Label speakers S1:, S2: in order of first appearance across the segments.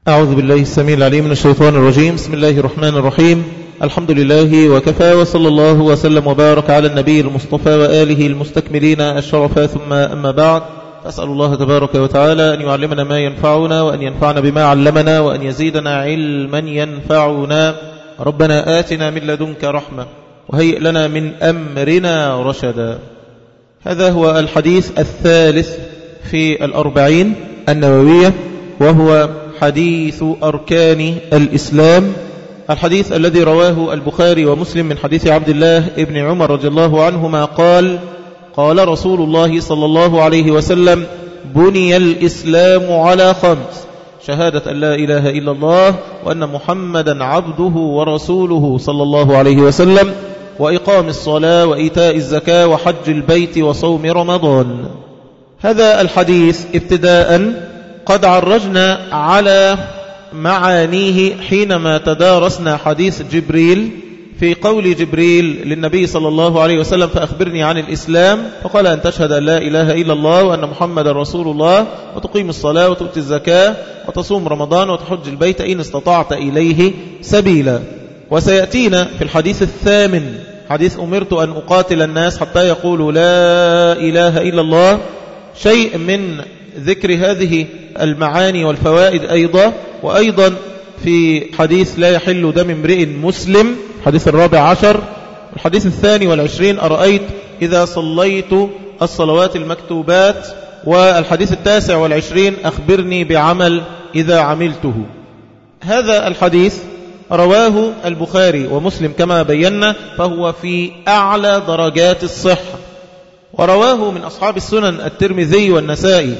S1: أعوذ بالله السميع العليم من الشيطان الرجيم. بسم الله الرحمن الرحيم. الحمد لله وكفى، وصلى الله وسلم وبارك على النبي المصطفى وآله المستكملين الشرفا، ثم أما بعد، أسأل الله تبارك وتعالى أن يعلمنا ما ينفعنا، وأن ينفعنا بما علمنا، وأن يزيدنا علما ينفعنا. ربنا آتنا من لدنك رحمة وهيئ لنا من أمرنا رشدا. هذا هو الحديث الثالث في الأربعين النووية، وهو حديث أركان الإسلام، الحديث الذي رواه البخاري ومسلم من حديث عبد الله ابن عمر رضي الله عنهما قال: قال رسول الله صلى الله عليه وسلم: بني الإسلام على 5: شهادة أن لا إله إلا الله وأن محمدا عبده ورسوله صلى الله عليه وسلم، وإقام الصلاة وإيتاء الزكاة وحج البيت وصوم رمضان. هذا الحديث ابتداء قد عرجنا على معانيه حينما تدارسنا حديث جبريل في قول جبريل للنبي صلى الله عليه وسلم: فأخبرني عن الإسلام، فقال: أن تشهد أن لا إله إلا الله وأن محمد رسول الله، وتقيم الصلاة وتؤتي الزكاة وتصوم رمضان وتحج البيت إن استطعت إليه سبيلا. وسيأتينا في الحديث الثامن حديث: أمرت أن أقاتل الناس حتى يقولوا لا إله إلا الله، شيء من ذكر هذه المعاني والفوائد أيضا. وأيضا في حديث لا يحل دم امرئ مسلم، الحديث 14. الحديث 22: أرأيت إذا صليت الصلوات المكتوبات. والحديث 29: أخبرني بعمل إذا عملته. هذا الحديث رواه البخاري ومسلم كما بينا، فهو في أعلى درجات الصحة، ورواه من أصحاب السنن الترمذي والنسائي،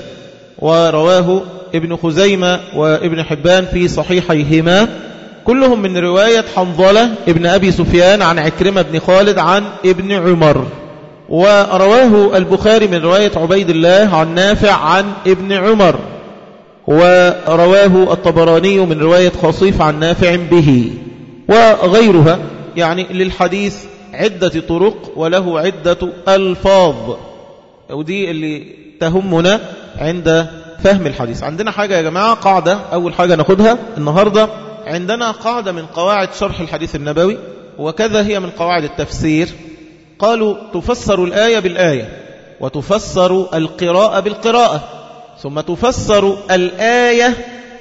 S1: ورواه ابن خزيمة وابن حبان في صحيحيهما، كلهم من رواية حنظلة ابن أبي سفيان عن عكرمة بن خالد عن ابن عمر. ورواه البخاري من رواية عبيد الله عن نافع عن ابن عمر، ورواه الطبراني من رواية خصيف عن نافع به، وغيرها. يعني للحديث عدة طرق وله عدة ألفاظ، ودي اللي تهمنا عند فهم الحديث. عندنا حاجة يا جماعة، قاعدة، أول حاجة ناخدها النهاردة. عندنا قاعدة من قواعد شرح الحديث النبوي، وكذا هي من قواعد التفسير. قالوا: تفسر الآية بالآية، وتفسر القراءة بالقراءة، ثم تفسر الآية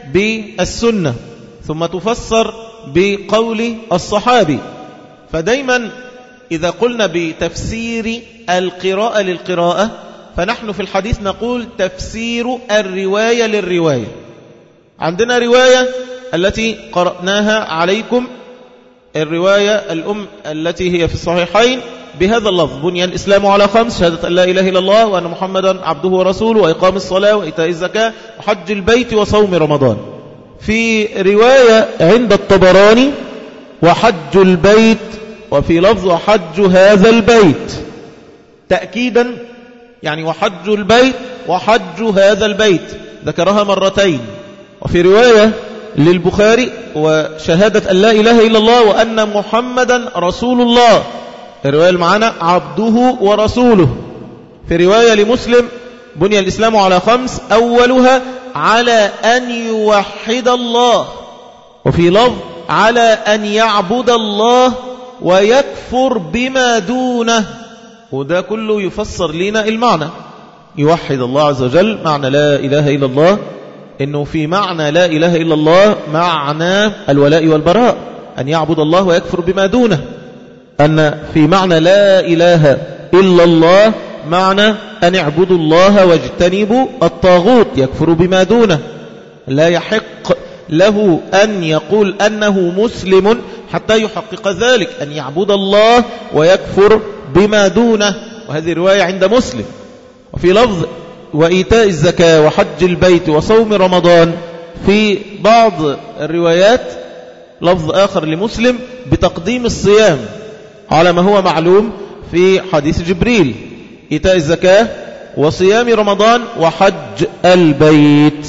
S1: بالسنة، ثم تفسر بقول الصحابي. فدايما إذا قلنا بتفسير القراءة للقراءة، فنحن في الحديث نقول تفسير الرواية للرواية. عندنا رواية التي قرأناها عليكم، الرواية الأم التي هي في الصحيحين بهذا اللفظ: بني الإسلام على 5: شهادة أن لا إله إلا الله وأن محمدا عبده ورسوله، وإقام الصلاة وإيتاء الزكاة وحج البيت وصوم رمضان. في رواية عند الطبراني: وحج البيت، وفي لفظ: وحج هذا البيت، تأكيدا، يعني وحج البيت وحج هذا البيت، ذكرها مرتين. وفي رواية للبخاري: وشهادة أن لا إله إلا الله وأن محمدا رسول الله، الرواية المعنى عبده ورسوله. في رواية لمسلم: بني الإسلام على 5: أولها على أن يوحد الله، وفي لفظ: على أن يعبد الله ويكفر بما دونه. وده كله يفسر لنا المعنى، يوحد الله عز وجل، معنى لا إله إلا الله، إنه في معنى لا إله إلا الله معنى الولاء والبراء، أن يعبد الله ويكفر بما دونه. أن في معنى لا إله إلا الله معنى أن يعبدوا الله واجتنبوا الطاغوت، يكفر بما دونه. لا يحق له أن يقول أنه مسلم حتى يحقق ذلك، أن يعبد الله ويكفر بما دونه. وهذه رواية عند مسلم. وفي لفظ: وإيتاء الزكاة وحج البيت وصوم رمضان. في بعض الروايات لفظ آخر لمسلم بتقديم الصيام على ما هو معلوم في حديث جبريل: إيتاء الزكاة وصيام رمضان وحج البيت.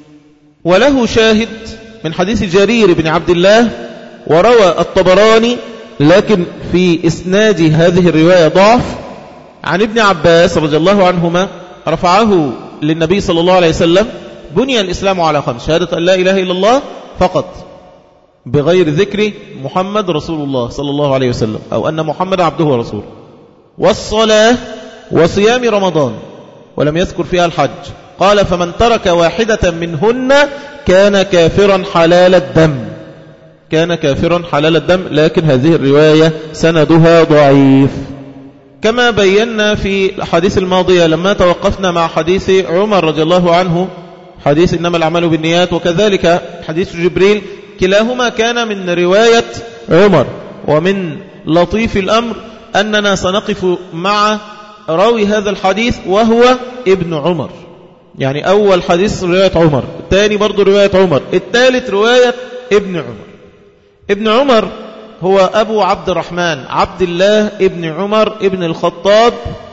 S1: وله شاهد من حديث جرير بن عبد الله، وروى الطبراني لكن في إسناد هذه الرواية ضعف، عن ابن عباس رضي الله عنهما رفعه للنبي صلى الله عليه وسلم بني الإسلام على 5: شهادة أن لا إله إلا الله فقط بغير ذكر محمد رسول الله صلى الله عليه وسلم، أو أن محمد عبده ورسوله، والصلاة، وصيام رمضان، ولم يذكر فيها الحج. قال: فمن ترك واحدة منهن كان كافرا حلال الدم. كان كافرا حلال الدم، لكن هذه الرواية سندها ضعيف، كما بينا في الحديث الماضية لما توقفنا مع حديث عمر رضي الله عنه، حديث إنما الأعمال بالنيات، وكذلك حديث جبريل، كلاهما كان من رواية عمر. ومن لطيف الأمر أننا سنقف مع راوي هذا الحديث وهو ابن عمر، يعني أول حديث رواية عمر، الثاني برضو رواية عمر، الثالث رواية ابن عمر. ابن عمر هو أبو عبد الرحمن عبد الله ابن عمر ابن الخطاب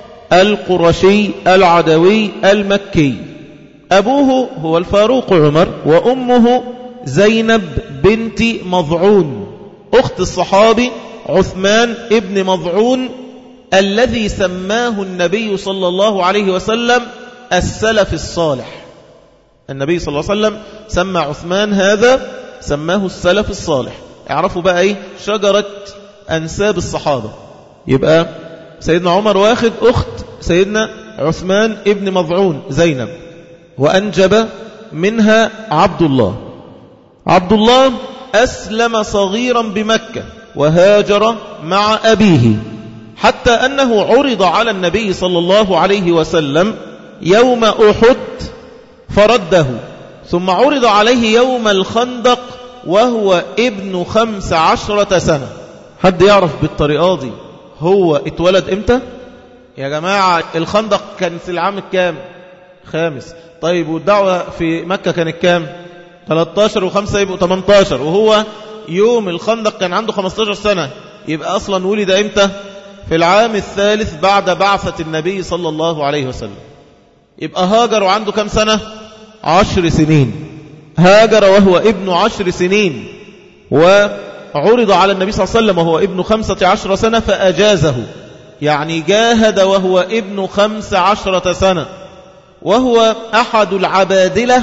S1: القرشي العدوي المكي. أبوه هو الفاروق عمر، وأمه زينب بنت مضعون أخت الصحابي عثمان ابن مضعون الذي سماه النبي صلى الله عليه وسلم السلف الصالح. النبي صلى الله عليه وسلم سمى عثمان هذا، سماه السلف الصالح. اعرفوا بقى ايه شجرة أنساب الصحابة. يبقى سيدنا عمر واخد أخت سيدنا عثمان ابن مضعون زينب، وأنجب منها عبد الله. عبد الله أسلم صغيرا بمكة وهاجر مع أبيه، حتى أنه عرض على النبي صلى الله عليه وسلم يوم أحد فرده، ثم عرض عليه يوم الخندق وهو ابن 15 سنة. حد يعرف بالطريقة دي هو اتولد امتى؟ يا جماعة الخندق كان في العام الكام؟ 5. طيب والدعوة في مكة كانت كام؟ 13 و5 يبقوا 18، وهو يوم الخندق كان عنده 15 سنة، يبقى أصلا ولد امتى؟ في العام الثالث بعد بعثة النبي صلى الله عليه وسلم. يبقى هاجر وعنده كم سنة؟ 10 سنين. هاجر وهو ابن 10 سنين، وعرض على النبي صلى الله عليه وسلم وهو ابن 15 سنة فأجازه، يعني جاهد وهو ابن 15 سنة، وهو أحد العبادلة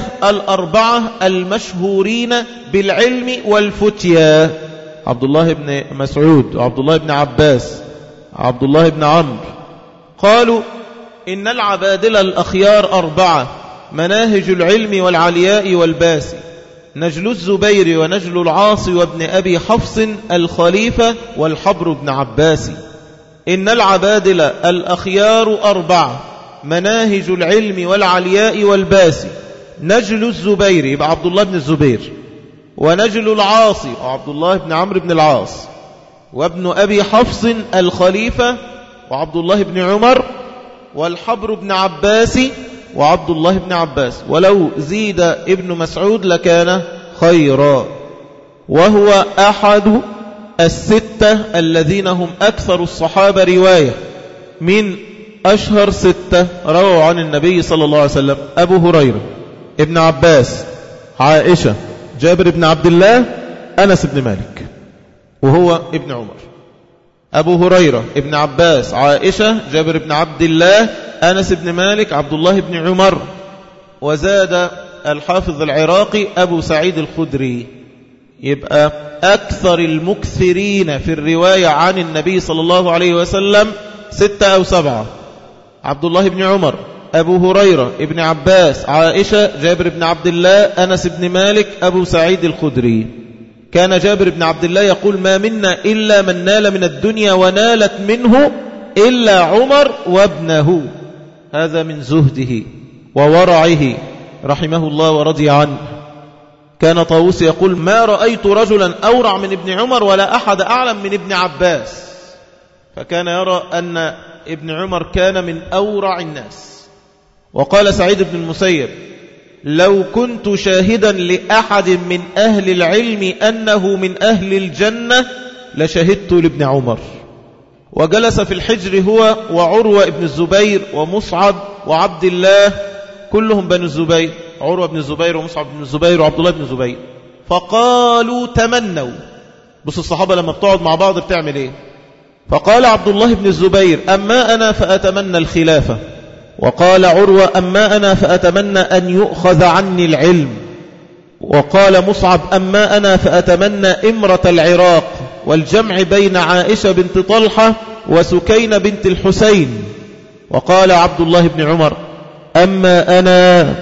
S1: 4 المشهورين بالعلم والفتيا: عبد الله بن مسعود، وعبد الله بن عباس، عبد الله بن عمرو. قالوا إن العبادلة الأخيار 4: مناهج العلم والعلياء والباسي، نجل الزبير ونجل العاص وابن أبي حفص الخليفة والحبر بن عباسي. إن العبادلة الأخيار 4: مناهج العلم والعلياء والباسي، نجل الزبير يبقى عبد الله بن الزبير، ونجل العاص وعبد الله بن عمرو بن العاص، وابن أبي حفص الخليفة وعبد الله بن عمر، والحبر بن عباس وعبد الله بن عباس، ولو زيد ابن مسعود لكان خيرا. وهو أحد 6 الذين هم أكثر الصحابة رواية. من أشهر 6 رووا عن النبي صلى الله عليه وسلم: أبو هريرة، ابن عباس، عائشة، جابر بن عبد الله، أنس بن مالك، وهو ابن عمر. أبو هريرة، ابن عباس، عائشة، جابر بن عبد الله، أنس بن مالك، عبد الله بن عمر. وزاد الحافظ العراقي أبو سعيد الخدري. يبقى أكثر المكثرين في الرواية عن النبي صلى الله عليه وسلم 6 أو 7: عبد الله بن عمر، أبو هريرة، ابن عباس، عائشة، جابر بن عبد الله، أنس بن مالك، أبو سعيد الخدري. كان جابر بن عبد الله يقول: ما منا إلا من نال من الدنيا ونالت منه إلا عمر وابنه. هذا من زهده وورعه رحمه الله ورضي عنه. كان طاووس يقول: ما رأيت رجلا أورع من ابن عمر ولا أحد أعلم من ابن عباس. فكان يرى أن ابن عمر كان من أورع الناس. وقال سعيد بن المسيب: لو كنت شاهدا لأحد من أهل العلم أنه من أهل الجنة لشهدت لابن عمر. وجلس في الحجر هو وعروة ابن الزبير ومصعب وعبد الله، كلهم بنو الزبير، عروة بن الزبير ومصعب بن الزبير وعبد الله بن الزبير. فقالوا تمنوا. بص الصحابة لما بتقعد مع بعض بتعمل ايه؟ فقال عبد الله بن الزبير: أما أنا فأتمنى الخلافة، وقال عروة أما أنا فأتمنى أن يؤخذ عني العلم. وقال مصعب أما أنا فأتمنى إمرة العراق والجمع بين عائشة بنت طلحة وسكينة بنت الحسين. وقال عبد الله بن عمر أما أنا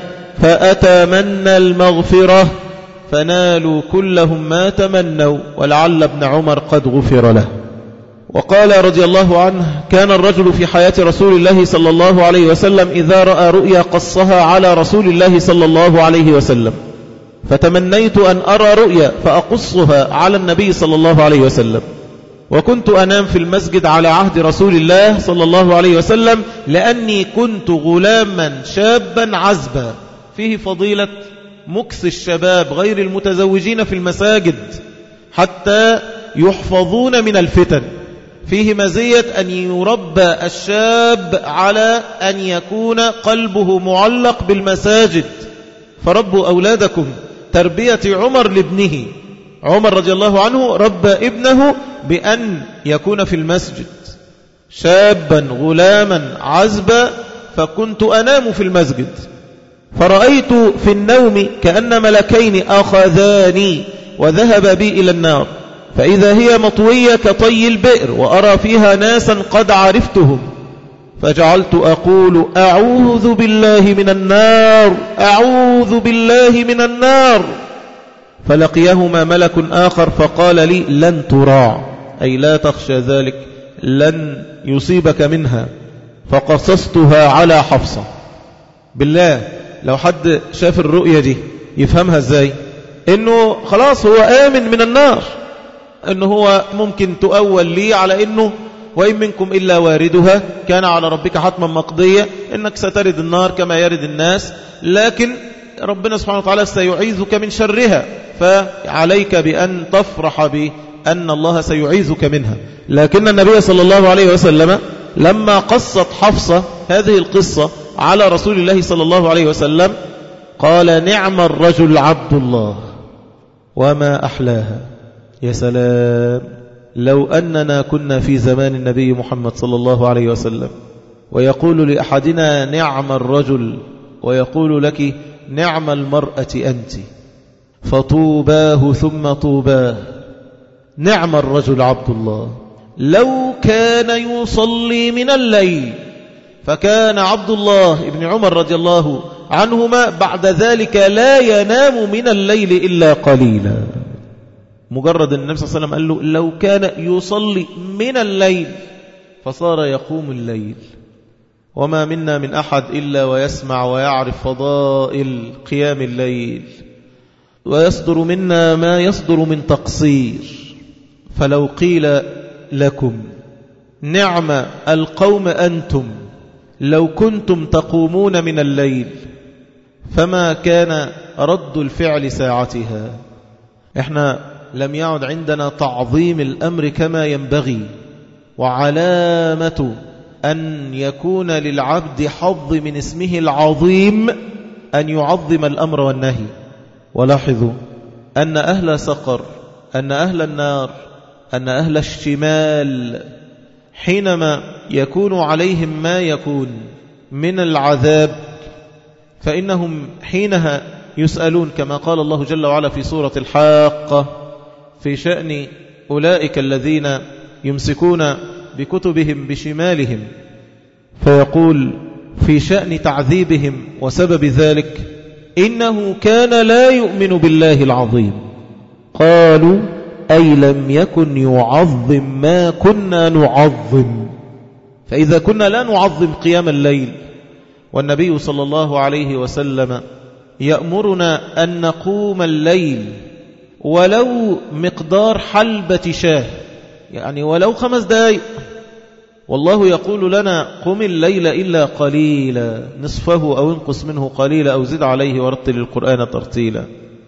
S1: فأتمنى المغفرة فنالوا كلهم ما تمنوا ولعل ابن عمر قد غفر له. وقال رضي الله عنه كان الرجل في حياة رسول الله صلى الله عليه وسلم إذا رأى رؤيا قصها على رسول الله صلى الله عليه وسلم، فتمنيت أن أرى رؤيا فأقصها على النبي صلى الله عليه وسلم. وكنت أنام في المسجد على عهد رسول الله صلى الله عليه وسلم لأني كنت غلاما شابا عزبا، فيه فضيلة مكث الشباب غير المتزوجين في المساجد حتى يحفظون من الفتن، فيه مزية أن يربى الشاب على أن يكون قلبه معلق بالمساجد. فربوا أولادكم تربية عمر لابنه. عمر رضي الله عنه ربى ابنه بأن يكون في المسجد شابا غلاما عزبا، فكنت أنام في المسجد فرأيت في النوم كأن ملكين أخذاني وذهب بي إلى النار، فإذا هي مطوية كطي البئر وأرى فيها ناسا قد عرفتهم، فجعلت أقول أعوذ بالله من النار أعوذ بالله من النار. فلقيهما ملك آخر فقال لي لن تراع، أي لا تخشى ذلك، لن يصيبك منها. فقصصتها على حفصة. بالله لو حد شاف الرؤية دي يفهمها ازاي؟ انه خلاص هو آمن من النار، انه هو ممكن تؤول لي على انه وإن منكم إلا واردها كان على ربك حتما مقضية، إنك سترد النار كما يرد الناس، لكن ربنا سبحانه وتعالى سيعيذك من شرها، فعليك بأن تفرح بأن الله سيعيذك منها. لكن النبي صلى الله عليه وسلم لما قصت حفصة هذه القصة على رسول الله صلى الله عليه وسلم قال نعم الرجل عبد الله وما أحلاها. يا سلام لو أننا كنا في زمان النبي محمد صلى الله عليه وسلم ويقول لأحدنا نعم الرجل ويقول لك نعم المرأة أنت، فطوباه ثم طوباه. نعم الرجل عبد الله لو كان يصلي من الليل. فكان عبد الله بن عمر رضي الله عنهما بعد ذلك لا ينام من الليل إلا قليلا. مجرد النبي صلى الله عليه وسلم قال له لو كان يصلي من الليل فصار يقوم الليل. وما منا من أحد إلا ويسمع ويعرف فضائل قيام الليل، ويصدر منا ما يصدر من تقصير. فلو قيل لكم نعم القوم أنتم لو كنتم تقومون من الليل، فما كان رد الفعل ساعتها. احنا لم يعد عندنا تعظيم الأمر كما ينبغي، وعلامة أن يكون للعبد حظ من اسمه العظيم أن يعظم الأمر والنهي. ولاحظوا أن أهل سقر، أن أهل النار، أن أهل الشمال حينما يكون عليهم ما يكون من العذاب فإنهم حينها يسألون كما قال الله جل وعلا في سورة الحاقة في شأن أولئك الذين يمسكون بكتبهم بشمالهم، فيقول في شأن تعذيبهم وسبب ذلك إنه كان لا يؤمن بالله العظيم. قالوا أي لم يكن يعظم ما كنا نعظم. فإذا كنا لا نعظم قيام الليل والنبي صلى الله عليه وسلم يأمرنا أن نقوم الليل ولو مقدار حلبة شاه، يعني ولو 5 دقائق، والله يقول لنا قم الليل إلا قليلا نصفه أو انقص منه قليلا أو زد عليه ورتل القرآن ترتيلا.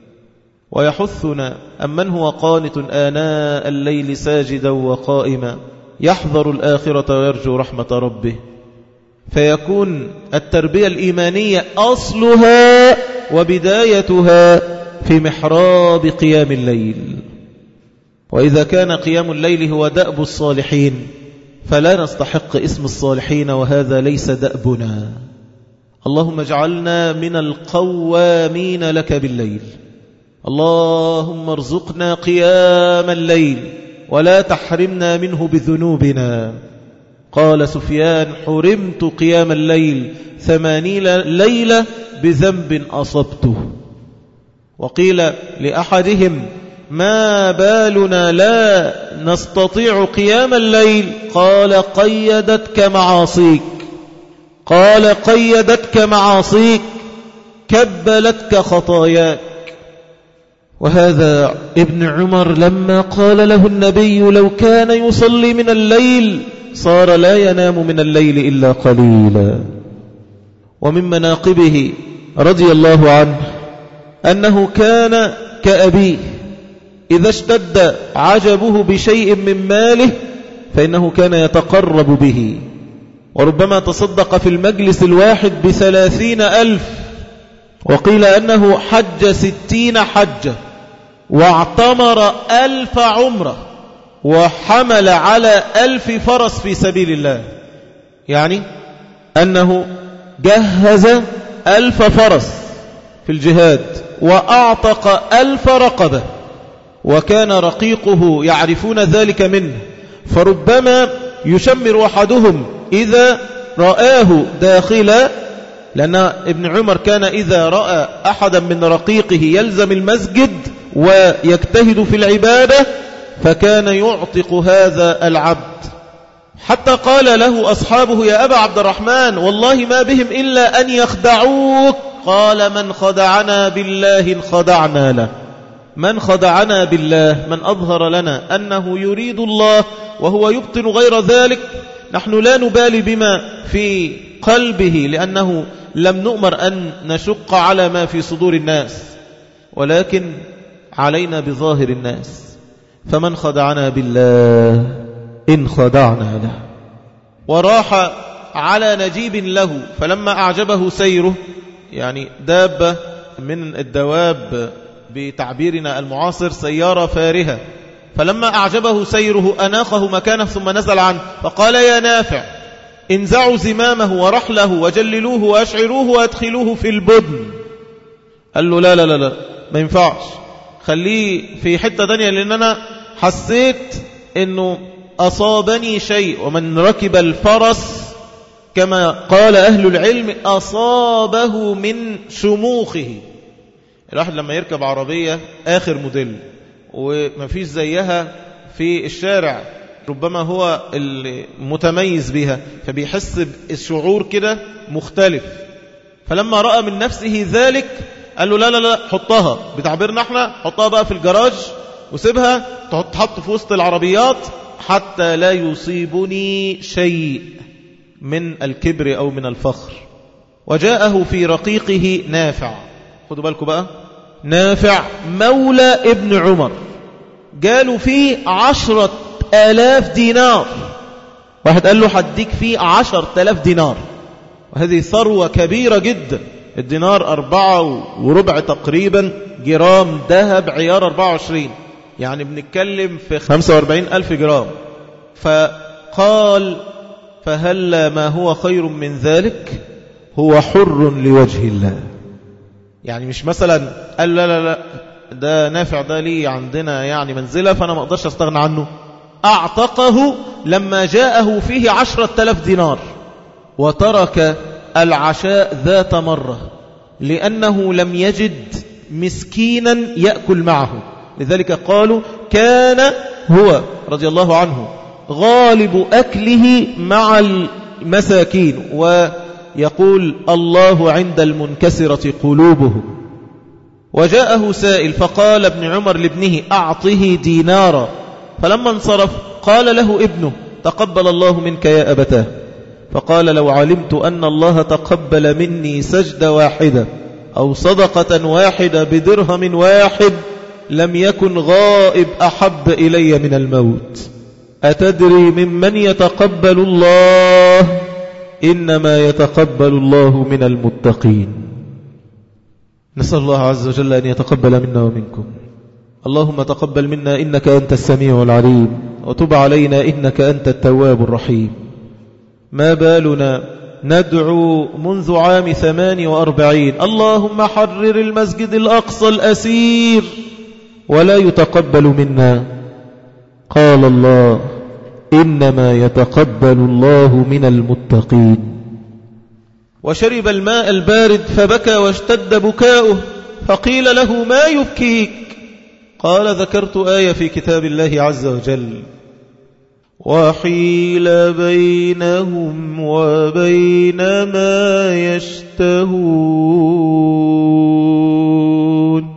S1: ويحثنا أمن هو قانت آناء الليل ساجدا وقائما يحذر الآخرة ويرجو رحمة ربه. فيكون التربية الإيمانية أصلها وبدايتها في محراب قيام الليل. وإذا كان قيام الليل هو دأب الصالحين فلا نستحق اسم الصالحين، وهذا ليس دأبنا. اللهم اجعلنا من القوامين لك بالليل، اللهم ارزقنا قيام الليل ولا تحرمنا منه بذنوبنا. قال سفيان: حرمت قيام الليل 80 ليلة بذنب أصبته. وقيل لأحدهم: ما بالنا لا نستطيع قيام الليل؟ قال: قيدتك معاصيك، قال: قيدتك معاصيك، كبلتك خطاياك. وهذا ابن عمر لما قال له النبي: لو كان يصلي من الليل صار لا ينام من الليل إلا قليلا. ومن مناقبه رضي الله عنه أنه كان كأبيه، إذا اشتد عجبه بشيء من ماله فإنه كان يتقرب به، وربما تصدق في المجلس الواحد ب30,000. وقيل أنه حج 60 حجة واعتمر 1000 عمرة وحمل على 1000 فرس في سبيل الله، يعني أنه جهز 1000 فرس في الجهاد وأعتق 1000 رقبة، وكان رقيقه يعرفون ذلك منه، فربما يشمر أحدهم إذا رآه داخلا، لأن ابن عمر كان إذا رأى أحدا من رقيقه يلزم المسجد ويجتهد في العبادة فكان يعتق هذا العبد، حتى قال له أصحابه: يا أبا عبد الرحمن والله ما بهم إلا أن يخدعوك. قال: من خدعنا بالله خدعنا له. من خدعنا بالله، من أظهر لنا أنه يريد الله وهو يبطن غير ذلك، نحن لا نبالي بما في قلبه، لأنه لم نؤمر أن نشق على ما في صدور الناس، ولكن علينا بظاهر الناس. فمن خدعنا بالله إن خدعنا له. وراح على نجيب له، فلما أعجبه سيره، يعني دابة من الدواب بتعبيرنا المعاصر سيارة فارهة، فلما أعجبه سيره أناخه مكانه ثم نزل عنه، فقال: يا نافع انزعوا زمامه ورحله وجللوه وأشعروه وأدخلوه في البدن. قال له: لا لا لا لا، ما ينفعش، خليه في حتة تانية، لأن أنا حسيت أنه أصابني شيء. ومن ركب الفرس كما قال أهل العلم أصابه من شموخه. الواحد لما يركب عربية آخر موديل وما فيش زيها في الشارع، ربما هو المتميز بها، فبيحس بالشعور كده مختلف. فلما رأى من نفسه ذلك قال له: لا لا لا، حطها، بتعبيرنا احنا حطها بقى في الجراج وسيبها تحط في وسط العربيات حتى لا يصيبني شيء من الكبر أو من الفخر. وجاءه في رقيقه نافع، خدوا بالكم بقى، نافع مولى ابن عمر، قالوا فيه 10,000 دينار. واحد قال له: حديك فيه 10,000 دينار، وهذه ثروة كبيرة جدا. الدينار 4.25 تقريبا جرام ذهب عيار 24، يعني بنتكلم في 45,000 جرام. فقال: فهل ما هو خير من ذلك؟ هو حر لوجه الله. يعني مش مثلا قال: لا لا لا، ده نافع، ده لي عندنا يعني منزلة فأنا ما أقدرش أستغنى عنه. أعتقه لما جاءه فيه 10,000 دينار، وترك العشاء ذات مرة لأنه لم يجد مسكينا يأكل معه. لذلك قالوا كان هو رضي الله عنه غالب أكله مع المساكين، ويقول: الله عند المنكسرة قلوبهم. وجاءه سائل فقال ابن عمر لابنه: أعطه دينارا. فلما انصرف قال له ابنه: تقبل الله منك يا أبتاه. فقال: لو علمت أن الله تقبل مني سجدة واحدة أو صدقة واحدة بدرهم واحد لم يكن غائب أحب إلي من الموت. أتدري ممن يتقبل الله؟ إنما يتقبل الله من المتقين. نسأل الله عز وجل أن يتقبل منا ومنكم. اللهم تقبل منا إنك أنت السميع العليم، وتب علينا إنك أنت التواب الرحيم. ما بالنا ندعو منذ عام 48 اللهم حرر المسجد الأقصى الأسير ولا يتقبل منا. قال الله إنما يتقبل الله من المتقين. وشرب الماء البارد فبكى واشتد بكاؤه، فقيل له ما يبكيك؟ قال ذكرت آية في كتاب الله عز وجل وحيل بينهم وبين ما يشتهون.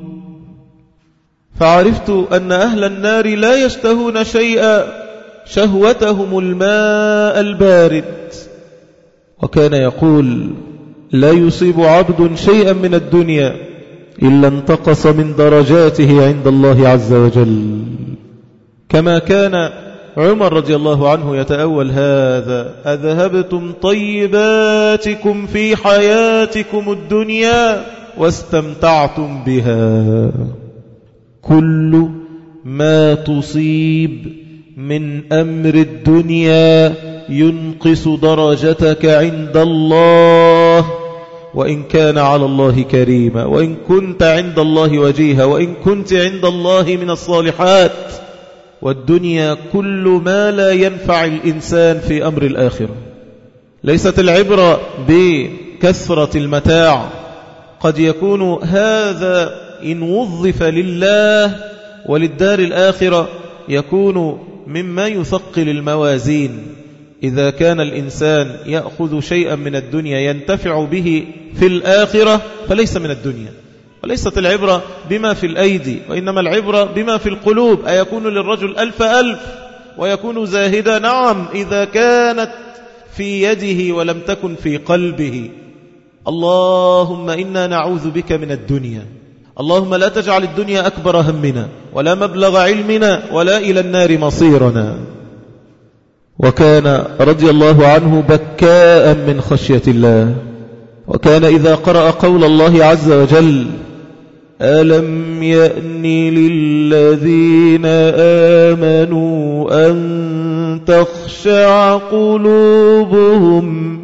S1: فعرفت أن أهل النار لا يشتهون شيئا، شهوتهم الماء البارد. وكان يقول لا يصيب عبد شيئا من الدنيا إلا انتقص من درجاته عند الله عز وجل. كما كان عمر رضي الله عنه يتأول هذا أذهبتم طيباتكم في حياتكم الدنيا واستمتعتم بها. كل ما تصيب من أمر الدنيا ينقص درجتك عند الله، وإن كان على الله كريما، وإن كنت عند الله وجيها، وإن كنت عند الله من الصالحات. والدنيا كل ما لا ينفع الإنسان في أمر الآخرة. ليست العبرة بكثرة المتاع، قد يكون هذا إن وظف لله وللدار الآخرة يكون مما يثقل الموازين. إذا كان الإنسان يأخذ شيئا من الدنيا ينتفع به في الآخرة فليس من الدنيا. وليست العبرة بما في الأيدي، وإنما العبرة بما في القلوب. أيكون للرجل 1000 ويكون زاهدا؟ نعم، إذا كانت في يده ولم تكن في قلبه. اللهم إنا نعوذ بك من الدنيا، اللهم لا تجعل الدنيا أكبر همنا ولا مبلغ علمنا ولا إلى النار مصيرنا. وكان رضي الله عنه بكاء من خشية الله. وكان إذا قرأ قول الله عز وجل ألم يأن للذين آمنوا أن تخشع قلوبهم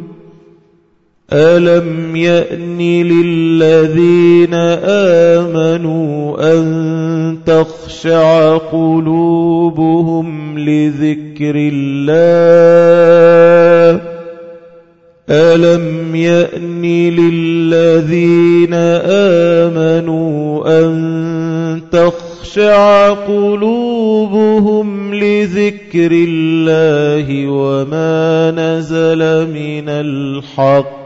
S1: ألم يأن للذين آمنوا أن تخشع قلوبهم لذكر الله ألم يأن للذين آمنوا أن تخشع قلوبهم لذكر الله وما نزل من الحق.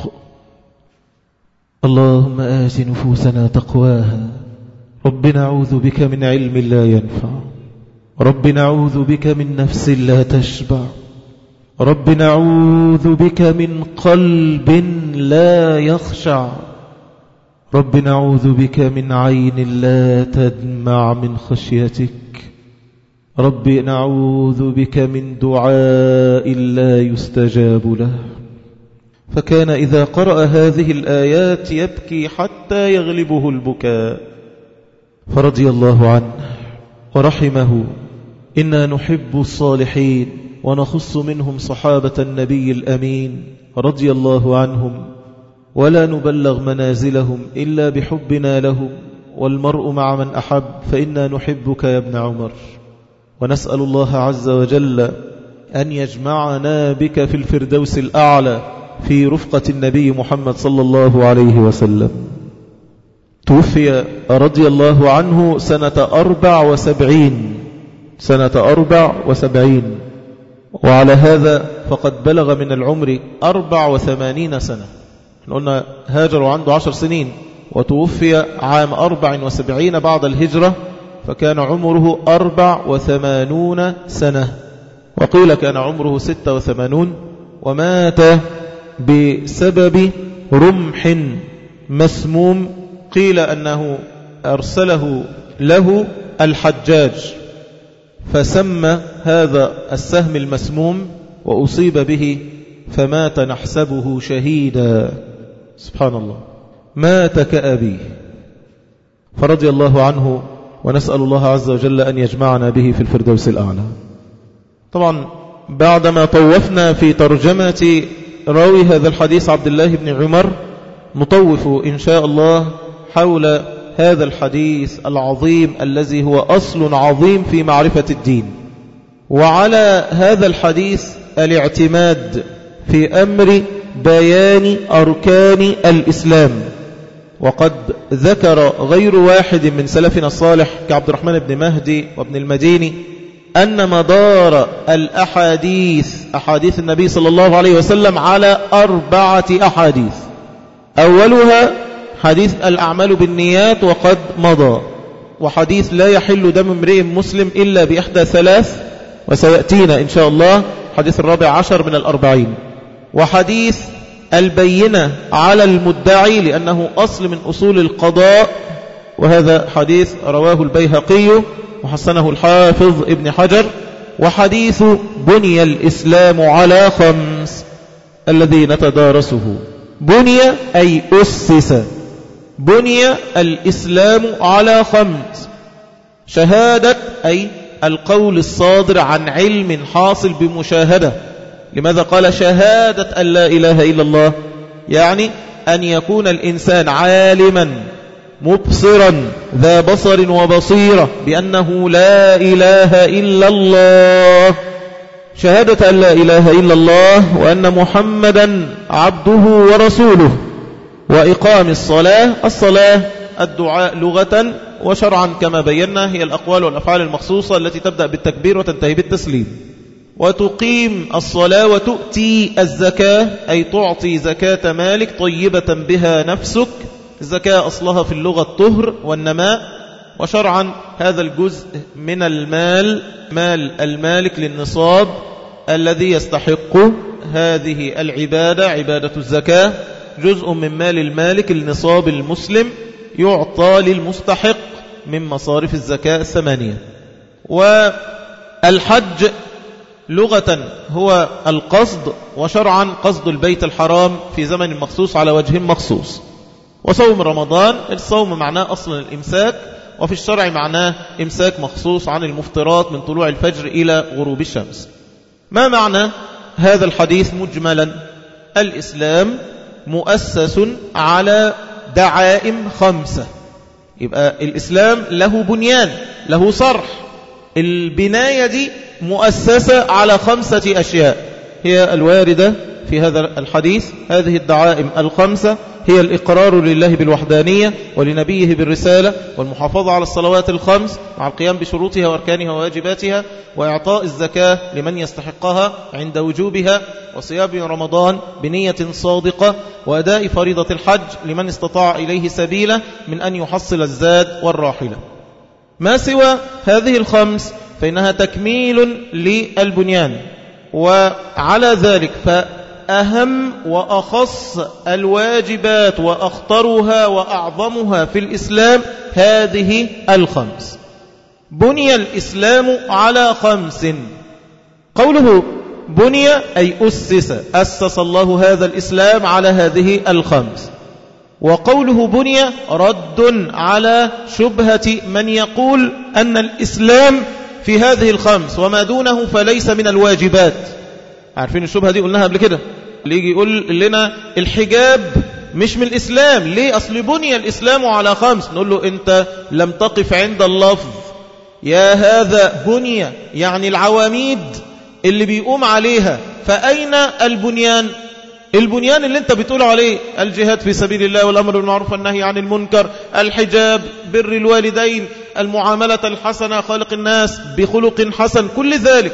S1: اللهم آت نفوسنا تقواها. رب نعوذ بك من علم لا ينفع، رب نعوذ بك من نفس لا تشبع، رب نعوذ بك من قلب لا يخشع، رب نعوذ بك من عين لا تدمع من خشيتك، رب نعوذ بك من دعاء لا يستجاب له. فكان إذا قرأ هذه الآيات يبكي حتى يغلبه البكاء، فرضي الله عنه ورحمه. إنا نحب الصالحين ونخص منهم صحابة النبي الأمين رضي الله عنهم، ولا نبلغ منازلهم إلا بحبنا لهم، والمرء مع من أحب، فإنا نحبك يا ابن عمر. ونسأل الله عز وجل أن يجمعنا بك في الفردوس الأعلى في رفقة النبي محمد صلى الله عليه وسلم. توفي رضي الله عنه سنة 74، وعلى هذا فقد بلغ من العمر 84 سنة. قلنا هاجر عنده 10 سنين، وتوفي عام 74 بعد الهجرة، فكان عمره 84 سنة. وقيل كان عمره 86، ومات بسبب رمح مسموم. قيل أنه أرسله له الحجاج، فسمى هذا السهم المسموم وأصيب به فمات نحسبه شهيدا. سبحان الله، مات كأبيه. فرضي الله عنه، ونسأل الله عز وجل أن يجمعنا به في الفردوس الأعلى. طبعا بعدما طوفنا في ترجمة راوي هذا الحديث عبد الله بن عمر. نطوف إن شاء الله حول هذا الحديث العظيم الذي هو أصل عظيم في معرفة الدين. وعلى هذا الحديث الاعتماد في أمر بيان أركان الإسلام. وقد ذكر غير واحد من سلفنا الصالح كعبد الرحمن بن مهدي وابن المديني أن مدار الأحاديث أحاديث النبي صلى الله عليه وسلم على 4 أحاديث. أولها حديث الأعمال بالنيات وقد مضى، وحديث لا يحل دم امرئ مسلم إلا بإحدى 3، وسيأتينا إن شاء الله حديث 14 من 40، وحديث البينة على المدعي لأنه أصل من أصول القضاء، وهذا حديث رواه البيهقي وحسنه الحافظ ابن حجر، وحديث بني الإسلام على 5 الذي نتدارسه. بني أي أسس، بني الإسلام على 5. شهادة أي القول الصادر عن علم حاصل بمشاهدة. لماذا قال شهادة أن لا إله إلا الله؟ يعني أن يكون الإنسان عالما مبصرا ذا بصر وبصيرة بأنه لا إله إلا الله، شهادة أن لا إله إلا الله وأن محمدا عبده ورسوله. وإقام الصلاة، الصلاة الدعاء لغة وشرعا كما بينا هي الأقوال والأفعال المخصوصة التي تبدأ بالتكبير وتنتهي بالتسليم. وتقيم الصلاة وتؤتي الزكاة أي تعطي زكاة مالك طيبة بها نفسك. الزكاة أصلها في اللغة الطهر والنماء، وشرعا هذا الجزء من المال مال المالك للنصاب الذي يستحق هذه العبادة عبادة الزكاة، جزء من مال المالك النصاب المسلم يعطى للمستحق من مصارف الزكاة 8. والحج لغة هو القصد، وشرعا قصد البيت الحرام في زمن مخصوص على وجه مخصوص. وصوم رمضان، الصوم معناه أصلا الإمساك، وفي الشرع معناه إمساك مخصوص عن المفطرات من طلوع الفجر إلى غروب الشمس. ما معنى هذا الحديث مجملا؟ الإسلام مؤسس على دعائم 5. يبقى الإسلام له بنيان، له صرح. البناية دي مؤسسة على 5 أشياء هي الواردة في هذا الحديث. هذه الدعائم 5 هي الإقرار لله بالوحدانية ولنبيه بالرسالة، والمحافظة على الصلوات 5 مع القيام بشروطها وأركانها وواجباتها، وإعطاء الزكاة لمن يستحقها عند وجوبها، وصيام رمضان بنية صادقة، وأداء فريضة الحج لمن استطاع إليه سبيلا من أن يحصل الزاد والراحلة. ما سوى هذه 5 فإنها تكميل للبنيان. وعلى ذلك فأهم وأخص الواجبات وأخطرها وأعظمها في الإسلام هذه 5. بني الإسلام على 5. قوله بني أي أسس الله هذا الإسلام على هذه 5. وقوله بني رد على شبهة من يقول أن الإسلام في هذه 5 وما دونه فليس من الواجبات. عارفين الشبهة دي قلناها قبل كده، اللي يجي يقول لنا الحجاب مش من الإسلام ليه؟ أصل بني الإسلام على 5. نقول له أنت لم تقف عند اللفظ، يا هذا بني يعني العواميد اللي بيقوم عليها، فأين البنيان؟ البنيان اللي انت بتقول عليه الجهاد في سبيل الله والأمر بالمعروف والنهي عن المنكر، الحجاب، بر الوالدين، المعاملة الحسنة، خالق الناس بخلق حسن، كل ذلك.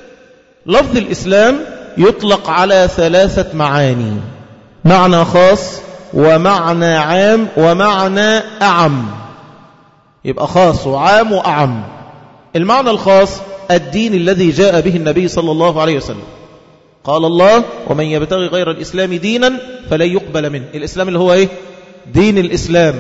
S1: لفظ الإسلام يطلق على 3 معاني: معنى خاص ومعنى عام ومعنى أعم. يبقى خاص وعام وأعم. المعنى الخاص الدين الذي جاء به النبي صلى الله عليه وسلم. قال الله: ومن يبتغي غير الإسلام دينا فلن يقبل منه. الإسلام اللي هو إيه؟ دين الإسلام،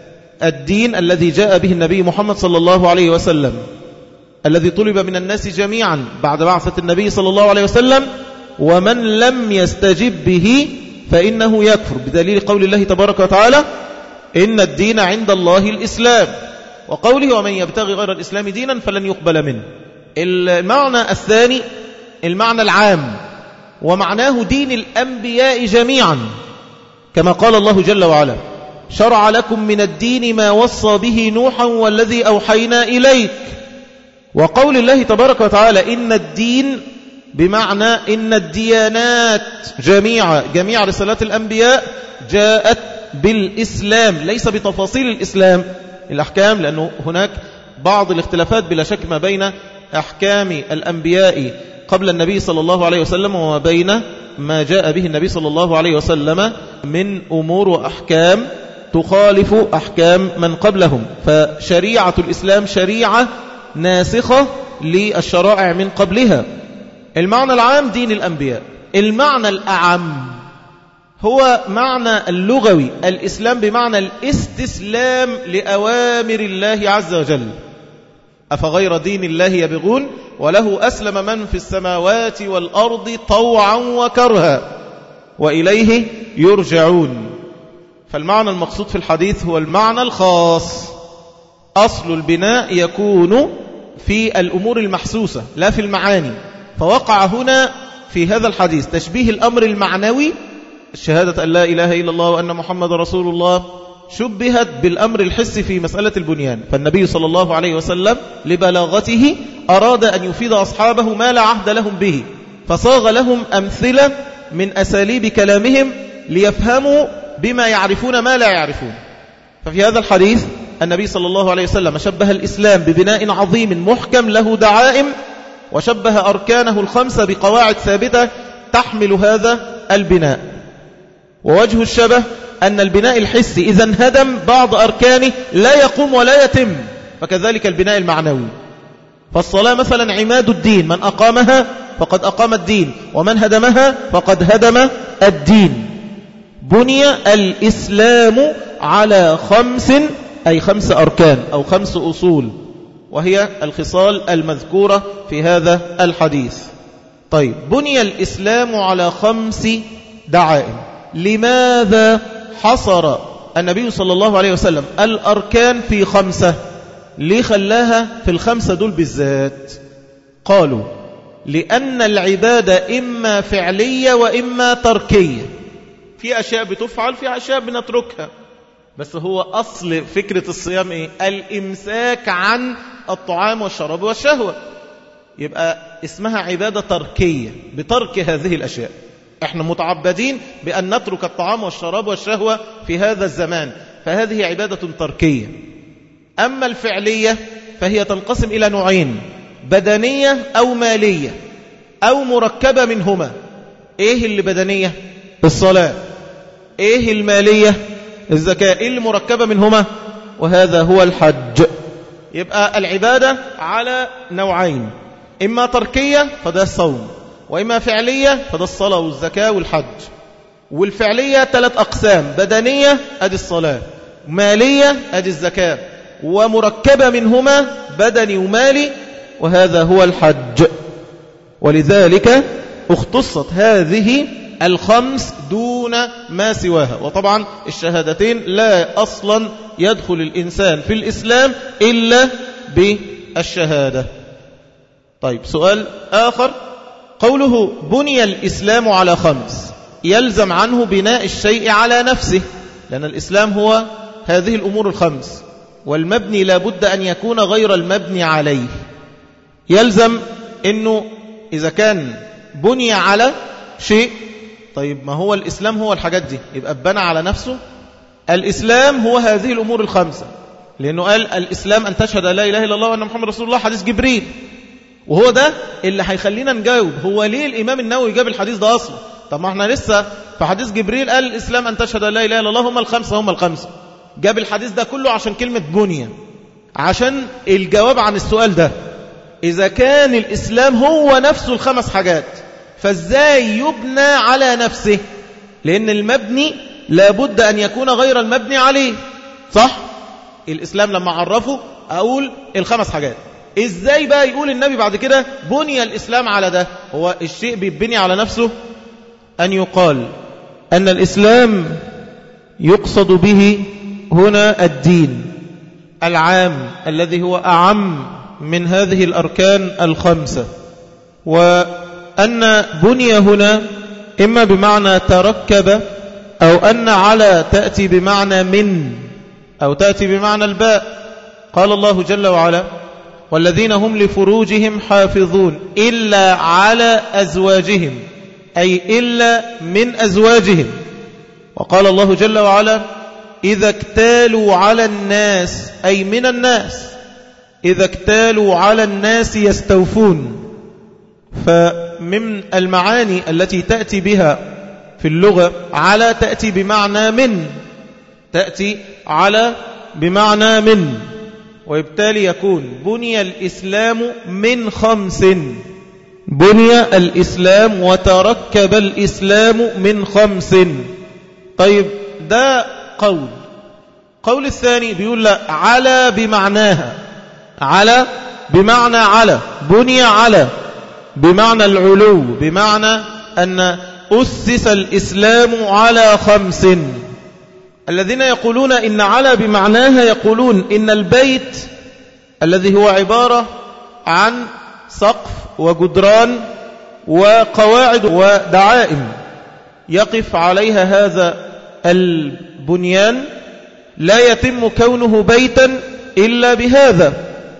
S1: الدين الذي جاء به النبي محمد صلى الله عليه وسلم، الذي طلب من الناس جميعا بعد بعثة النبي صلى الله عليه وسلم، ومن لم يستجب به فإنه يكفر، بدليل قول الله تبارك وتعالى: إن الدين عند الله الإسلام، وقوله: ومن يبتغي غير الإسلام دينا فلن يقبل منه. المعنى الثاني المعنى العام، ومعناه دين الأنبياء جميعا، كما قال الله جل وعلا: شرع لكم من الدين ما وصى به نوحا والذي أوحينا إليك. وقول الله تبارك وتعالى إن الدين بمعنى إن الديانات جميع رسالات الأنبياء جاءت بالإسلام، ليس بتفاصيل الإسلام الأحكام، لأنه هناك بعض الاختلافات بلا شك ما بين أحكام الأنبياء قبل النبي صلى الله عليه وسلم وما بين ما جاء به النبي صلى الله عليه وسلم من أمور وأحكام تخالف أحكام من قبلهم. فشريعة الإسلام شريعة ناسخة للشرائع من قبلها. المعنى العام دين الأنبياء. المعنى الأعم هو معنى اللغوي الإسلام بمعنى الاستسلام لأوامر الله عز وجل. أفغير دين الله يبغون وله أسلم من في السماوات والأرض طوعا وكرها وإليه يرجعون. فالمعنى المقصود في الحديث هو المعنى الخاص. أصل البناء يكون في الأمور المحسوسة لا في المعاني، فوقع هنا في هذا الحديث تشبيه الأمر المعنوي، الشهادة أن لا إله إلا الله وأن محمد رسول الله، شبهت بالأمر الحسي في مسألة البنيان. فالنبي صلى الله عليه وسلم لبلاغته أراد أن يفيد أصحابه ما لا عهد لهم به، فصاغ لهم أمثلة من أساليب كلامهم ليفهموا بما يعرفون ما لا يعرفون. ففي هذا الحديث النبي صلى الله عليه وسلم شبه الإسلام ببناء عظيم محكم له دعائم، وشبه أركانه الخمسة بقواعد ثابتة تحمل هذا البناء. ووجه الشبه أن البناء الحسي إذا انهدم بعض أركانه لا يقوم ولا يتم، فكذلك البناء المعنوي. فالصلاة مثلا عماد الدين، من أقامها فقد أقام الدين، ومن هدمها فقد هدم الدين. بني الإسلام على 5 أي 5 أركان أو 5 أصول، وهي الخصال المذكورة في هذا الحديث. طيب، بني الإسلام على 5 دعائم. لماذا حصر النبي صلى الله عليه وسلم الأركان في 5؟ ليه خلاها في ال5 دول بالذات؟ قالوا لأن العبادة إما فعلية وإما تركية. في أشياء بتفعل، في أشياء بنتركها، بس هو أصل فكرة الصيام إيه؟ الإمساك عن الطعام والشراب والشهوة. يبقى اسمها عبادة تركية بترك هذه الأشياء. احنا متعبدين بأن نترك الطعام والشراب والشهوة في هذا الزمان، فهذه عبادة تركية. أما الفعلية فهي تنقسم إلى نوعين: بدنية أو مالية أو مركبة منهما. إيه اللي بدنية؟ الصلاة. إيه المالية؟ الزكاة. إيه اللي مركبة منهما؟ وهذا هو الحج. يبقى العبادة على نوعين: إما تركية فده الصوم، وإما فعلية فده الصلاة والزكاة والحج. والفعلية 3 أقسام: بدنية أدي الصلاة، مالية أدي الزكاة، ومركبة منهما بدني ومالي، وهذا هو الحج. ولذلك اختصت هذه ال5 دون ما سواها. وطبعا الشهادتين لا أصلا يدخل الإنسان في الإسلام إلا بالشهادة. طيب، سؤال آخر: قوله بني الإسلام على 5 يلزم عنه بناء الشيء على نفسه، لأن الإسلام هو هذه الأمور ال5، والمبني لا بد أن يكون غير المبني عليه. يلزم أنه إذا كان بني على شيء، طيب ما هو الإسلام هو الحاجات دي، يبقى بنى على نفسه. الإسلام هو هذه الأمور ال5، لأنه قال الإسلام أن تشهد لا إله إلا الله وأن محمد رسول الله، حديث جبريل. وهو ده اللي هيخلينا نجاوب هو ليه الإمام النووي جاب الحديث ده أصلا. طب ما احنا لسه في حديث جبريل قال الإسلام أن تشهد لا إله إلا الله، هم ال5. جاب الحديث ده كله عشان كلمة بنية، عشان الجواب عن السؤال ده. إذا كان الإسلام هو نفسه ال5 حاجات، فازاي يبنى على نفسه؟ لأن المبني لابد أن يكون غير المبني عليه، صح؟ الإسلام لما عرفه أقول ال5 حاجات، إزاي بقى يقول النبي بعد كده بني الإسلام على ده؟ هو الشيء بيبني على نفسه. أن يقال أن الإسلام يقصد به هنا الدين العام الذي هو أعم من هذه الأركان ال5. وأن بني هنا إما بمعنى تركب، أو أن على تأتي بمعنى من، أو تأتي بمعنى الباء. قال الله جل وعلا: والذين هم لفروجهم حافظون إلا على أزواجهم، أي إلا من أزواجهم. وقال الله جل وعلا: إذا اكتالوا على الناس، أي من الناس، إذا اكتالوا على الناس يستوفون. فمن المعاني التي تأتي بها في اللغة على تأتي بمعنى من، تأتي على بمعنى من، وبالتالي يكون بني الإسلام من 5. بني الإسلام وتركب الإسلام من 5. طيب ده قول الثاني بيقول لا، على بمعناها، على بمعنى على، بني على بمعنى العلو، بمعنى أن أسس الإسلام على 5. الذين يقولون إن على بمعناها يقولون إن البيت الذي هو عبارة عن سقف وجدران وقواعد ودعائم يقف عليها هذا البنيان، لا يتم كونه بيتا إلا بهذا.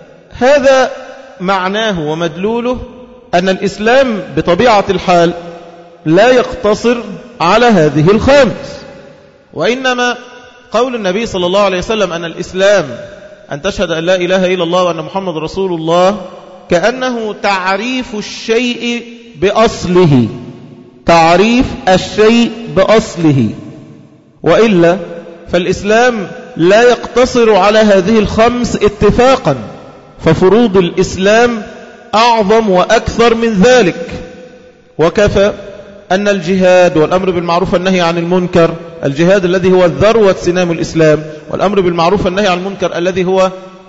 S1: هذا معناه ومدلوله أن الإسلام بطبيعة الحال لا يقتصر على هذه الخمس، وإنما قول النبي صلى الله عليه وسلم أن الإسلام أن تشهد أن لا إله إلا الله وأن محمد رسول الله كأنه تعريف الشيء بأصله، تعريف الشيء بأصله. وإلا فالإسلام لا يقتصر على هذه الخمس اتفاقا، ففروض الإسلام أعظم وأكثر من ذلك. وكفى أن الجهاد والأمر بالمعروف والنهي عن المنكر، الجهاد الذي هو الذروة سنام الإسلام، والأمر بالمعروف والنهي عن المنكر الذي هو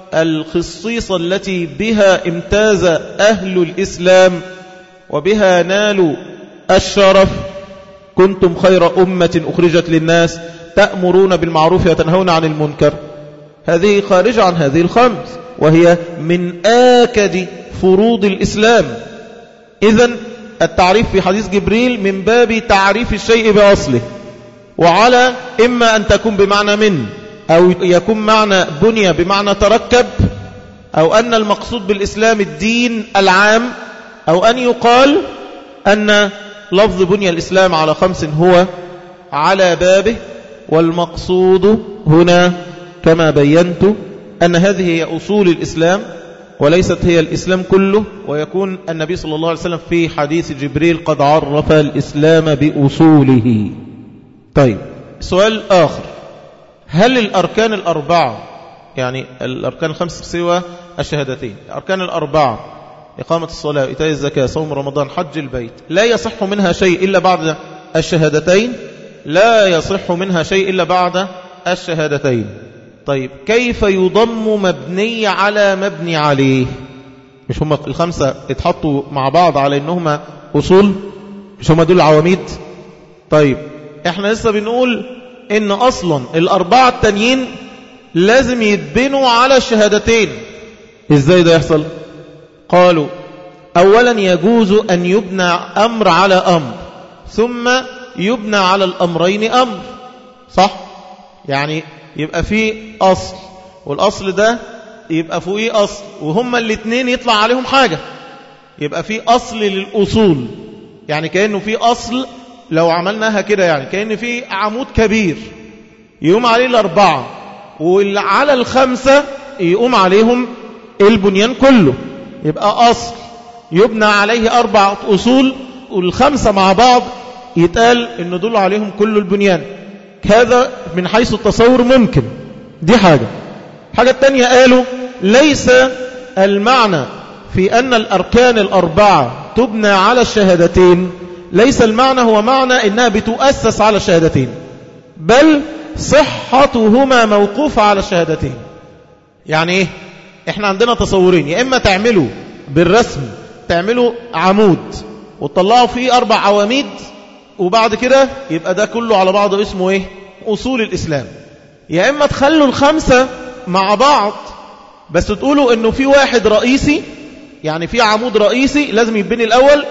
S1: الخصيصة التي بها امتاز أهل الإسلام وبها نالوا الشرف. كنتم خير أمة أخرجت للناس تأمرون بالمعروف وتنهون عن المنكر. هذه خارجة عن هذه الخمس، وهي من آكد فروض الإسلام. إذن التعريف في حديث جبريل من باب تعريف الشيء بأصله، وعلى إما أن تكون بمعنى من، أو يكون معنى بني بمعنى تركب، أو أن المقصود بالإسلام الدين العام، أو أن يقال أن لفظ بني الإسلام على 5 هو على بابه، والمقصود هنا كما بينت أن هذه هي أصول الإسلام وليست هي الإسلام كله. ويكون النبي صلى الله عليه وسلم في حديث جبريل قد عرف الإسلام بأصوله. طيب سؤال آخر: هل الأركان الأربعة، يعني الأركان الخمس سوى الشهادتين، الأركان الأربعة إقامة الصلاة، إيتاء الزكاة، صوم رمضان، حج البيت، لا يصح منها شيء إلا بعد الشهادتين؟ لا يصح منها شيء إلا بعد الشهادتين. طيب كيف يضم مبني على مبني عليه؟ مش هم الخمسة اتحطوا مع بعض على إنهما أصول؟ مش هم دول العواميد؟ طيب احنا لسه بنقول إن أصلا الأربعة التانيين لازم يتبنوا على الشهادتين. إزاي ده يحصل؟ قالوا أولا يجوز أن يبنى أمر على أمر، ثم يبنى على الأمرين أمر، صح؟ يعني يبقى فيه أصل، والأصل ده يبقى فوقيه أصل، وهما الاثنين يطلع عليهم حاجة، يبقى فيه أصل للأصول. يعني كأنه فيه أصل، لو عملناها كده يعني كأن فيه عمود كبير يقوم عليه الأربعة، وعلى الخمسة يقوم عليهم البنيان كله، يبقى أصل يبنى عليه 4 أصول، والخمسة مع بعض يتقال إنه دول عليهم كل البنيان. هذا من حيث التصور ممكن، دي حاجة. حاجة التانية قالوا ليس المعنى في أن الأركان الأربعة تبنى على الشهادتين، ليس المعنى هو معنى إنها بتؤسس على الشهادتين، بل صحتهما موقوفة على الشهادتين. يعني إيه؟ إحنا عندنا تصورين: يا إما تعملوا بالرسم، تعملوا عمود وتطلعوا فيه 4 عواميد، وبعد كده يبقى ده كله على بعضه اسمه إيه؟ أصول الإسلام. يا إما تخلوا الخمسة مع بعض بس تقولوا إنه في واحد رئيسي، يعني في عمود رئيسي لازم يبني الأول،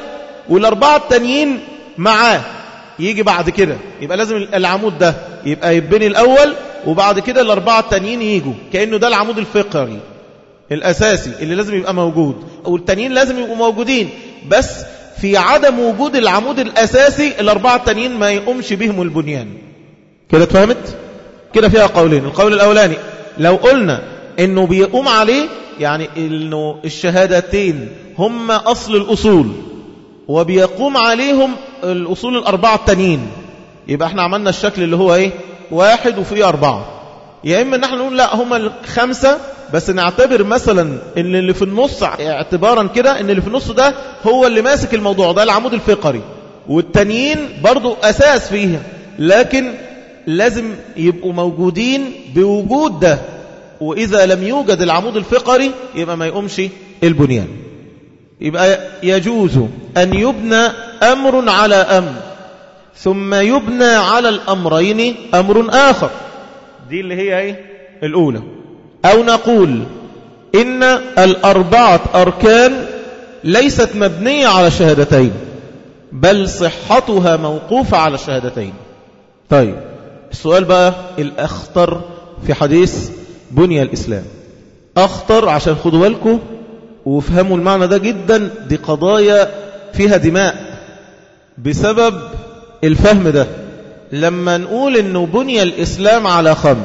S1: والأربعة التانيين معاه يجي بعد كده. يبقى لازم العمود ده يبقى يبني الأول، وبعد كده الأربعة التانيين يجوا، كأنه ده العمود الفقري الأساسي اللي لازم يبقى موجود، والتانيين لازم يبقوا موجودين، بس في عدم وجود العمود الأساسي الأربعة التانيين ما يقومش بهم البنيان. كده اتفهمت؟ كده فيها قولين. القول الأولاني لو قلنا إنه بيقوم عليه، يعني إنه الشهادتين هم أصل الأصول وبيقوم عليهم الأصول الأربعة التانيين، يبقى احنا عملنا الشكل اللي هو ايه؟ 1 وفيه 4. يا إما نحن نقول لا هم 5 بس نعتبر مثلا ان اللي في النص اعتبارا كده ان اللي في النص ده هو اللي ماسك الموضوع ده العمود الفقري، والتانيين برضو أساس فيها، لكن لازم يبقوا موجودين بوجود ده، وإذا لم يوجد العمود الفقري يبقى ما يقومش البنيان. يبقى يجوز أن يبنى أمر على أمر ثم يبنى على الأمرين أمر آخر، دي اللي هي ايه؟ الأولى. أو نقول إن الأربعة أركان ليست مبنية على الشهادتين بل صحتها موقوفة على الشهادتين. طيب السؤال بقى الأخطر في حديث بني الإسلام، أخطر عشان خدوا بالكم وفهموا المعنى ده جدا، دي قضايا فيها دماء بسبب الفهم ده. لما نقول إنه بني الإسلام على 5،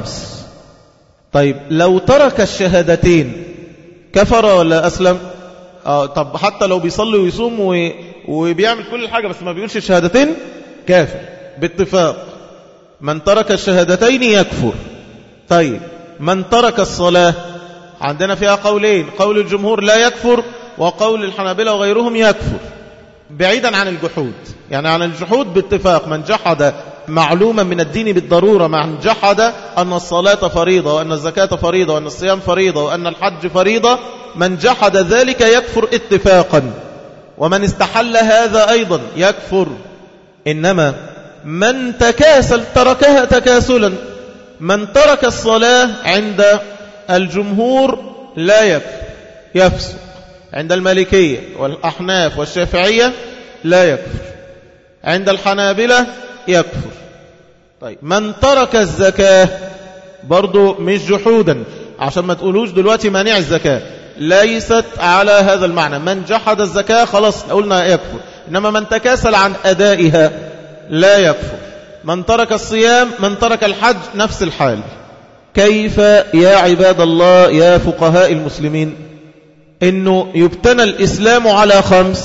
S1: طيب لو ترك الشهادتين كفر ولا أسلم؟ طب حتى لو بيصلي ويصوم وبيعمل كل حاجة بس ما بيقولش الشهادتين كافر باتفاق. من ترك الشهادتين يكفر. طيب من ترك الصلاة عندنا فيها قولين، قول الجمهور لا يكفر، وقول الحنابلة وغيرهم يكفر بعيدا عن الجحود. يعني عن الجحود باتفاق، من جحد معلوما من الدين بالضرورة، من جحد أن الصلاة فريضة وأن الزكاة فريضة وأن الصيام فريضة وأن الحج فريضة، من جحد ذلك يكفر اتفاقا، ومن استحل هذا أيضا يكفر. إنما من تكاسل تركها تكاسلا. من ترك الصلاة عند الجمهور لا يكفر، يفسق. عند المالكية والأحناف والشافعية لا يكفر، عند الحنابلة يكفر. طيب من ترك الزكاة برضو مش جحودا، عشان ما تقولوش دلوقتي مانع الزكاة، ليست على هذا المعنى. من جحد الزكاة خلاص قلنا يكفر، إنما من تكاسل عن أدائها لا يكفر. من ترك الصيام، من ترك الحج نفس الحال. كيف يا عباد الله يا فقهاء المسلمين إنه يبتنى الإسلام على 5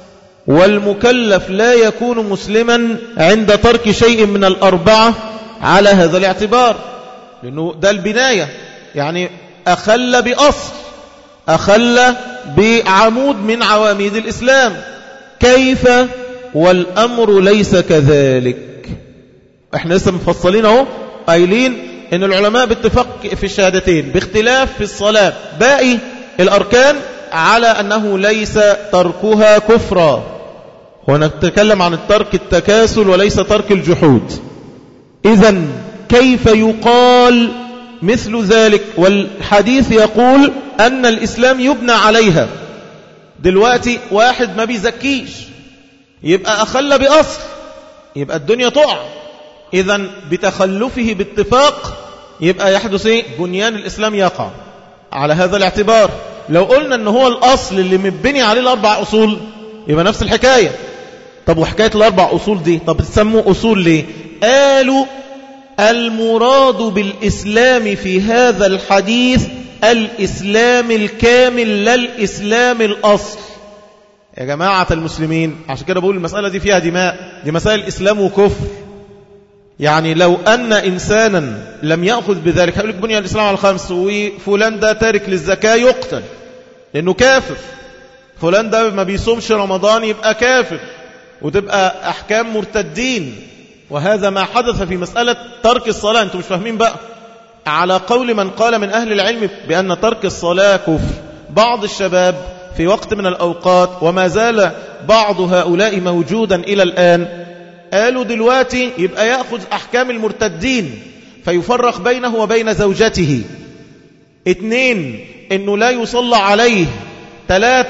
S1: والمكلف لا يكون مسلما عند ترك شيء من الأربعة على هذا الاعتبار؟ لأنه ده البناية، يعني أخل بأصل، أخل بعمود من عواميد الإسلام. كيف والأمر ليس كذلك؟ احنا لسه مفصلين اهو قايلين ان العلماء باتفاق في الشهادتين باختلاف في الصلاة، باقي الأركان على أنه ليس تركها كفرا. ونتكلم عن الترك التكاسل وليس ترك الجحود. إذن كيف يقال مثل ذلك والحديث يقول أن الإسلام يبنى عليها؟ دلوقتي واحد ما بيزكيش يبقى أخل بأصل، يبقى الدنيا تقع. إذن بتخلفه باتفاق يبقى يحدث ايه؟ بنيان الإسلام يقع على هذا الاعتبار. لو قلنا ان هو الأصل اللي مبني عليه الأربع أصول يبقى نفس الحكاية. طب وحكاية الأربع أصول دي طب تسموا أصول ليه؟ قالوا المراد بالإسلام في هذا الحديث الإسلام الكامل لا الإسلام الأصل. يا جماعة المسلمين، عشان كده بقول المسألة دي فيها دماء، دي مسائل إسلام وكفر. يعني لو أن إنسانا لم يأخذ بذلك هيقول لك بني الإسلام على 5 وفلان ده تارك للزكاة يقتل لأنه كافر، فلان ده ما بيصومش رمضان يبقى كافر، وتبقى أحكام مرتدين. وهذا ما حدث في مسألة ترك الصلاة. أنتم مش فاهمين بقى. على قول من قال من أهل العلم بأن ترك الصلاة كفر، بعض الشباب في وقت من الأوقات وما زال بعض هؤلاء موجودا إلى الآن قالوا دلوقتي يبقى يأخذ أحكام المرتدين فيفرق بينه وبين زوجته. 2 إنه لا يصلى عليه. 3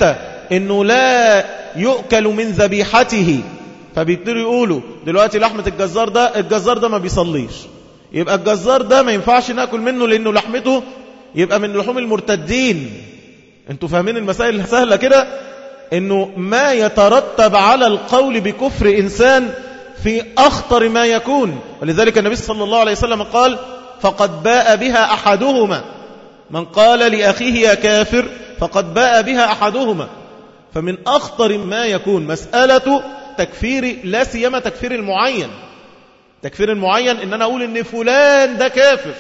S1: إنه لا يؤكل من ذبيحته، فبيبتدوا يقولوا دلوقتي لحمة الجزار ده ما بيصليش، يبقى الجزار ده ما ينفعش ناكل منه لأنه لحمته يبقى من لحوم المرتدين. انتوا فاهمين المسائل سهلة كده؟ إنه ما يترتب على القول بكفر إنسان في أخطر ما يكون. ولذلك النبي صلى الله عليه وسلم قال فقد باء بها أحدهما، من قال لأخيه يا كافر فقد باء بها أحدهما. فمن أخطر ما يكون مسألة تكفير، لا سيما تكفير المعين. تكفير المعين إن أنا أقول إن فلان ده كافر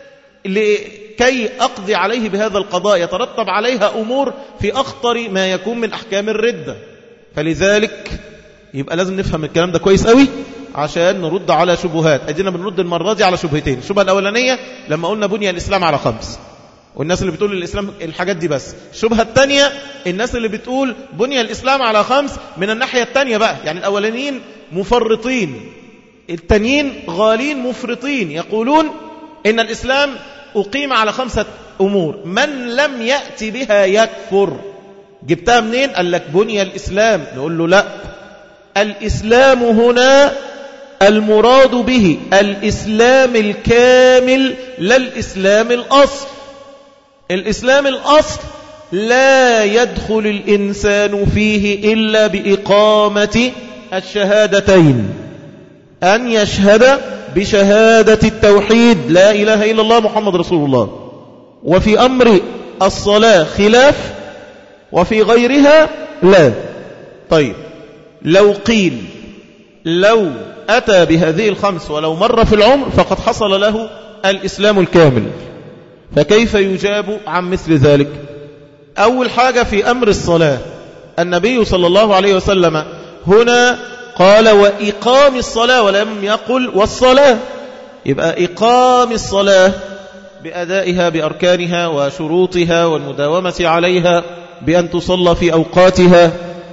S1: لكي أقضي عليه بهذا القضاء يترتب عليها أمور في أخطر ما يكون من أحكام الردة. فلذلك يبقى لازم نفهم الكلام ده كويس قوي عشان نرد على شبهات. أدينا بنرد المرة دي على شبهتين. الشبهة الأولانية لما قلنا بني الإسلام على 5، والناس اللي بتقول الإسلام الحاجات دي بس. الشبهة الثانية الناس اللي بتقول بني الإسلام على 5 من الناحية الثانية بقى، يعني الأولانيين مفرطين، التانيين غالين مفرطين، يقولون إن الإسلام أقيم على 5 أمور، من لم يأتي بها يكفر. جبتها منين؟ قال لك بني الإسلام. نقول له لا، الإسلام هنا المراد به الإسلام الكامل لا الإسلام الأصل. الإسلام الأصل لا يدخل الإنسان فيه إلا بإقامة الشهادتين، أن يشهد بشهادة التوحيد لا إله إلا الله محمد رسول الله. وفي أمر الصلاة خلاف، وفي غيرها لا. طيب لو قيل لو أتى بهذه 5 ولو مر في العمر فقد حصل له الإسلام الكامل، فكيف يجاب عن مثل ذلك؟ أول حاجة في أمر الصلاة، النبي صلى الله عليه وسلم هنا قال وإقام الصلاة ولم يقل والصلاة. يبقى إقام الصلاة بأدائها بأركانها وشروطها والمداومة عليها بأن تصلى في أوقاتها،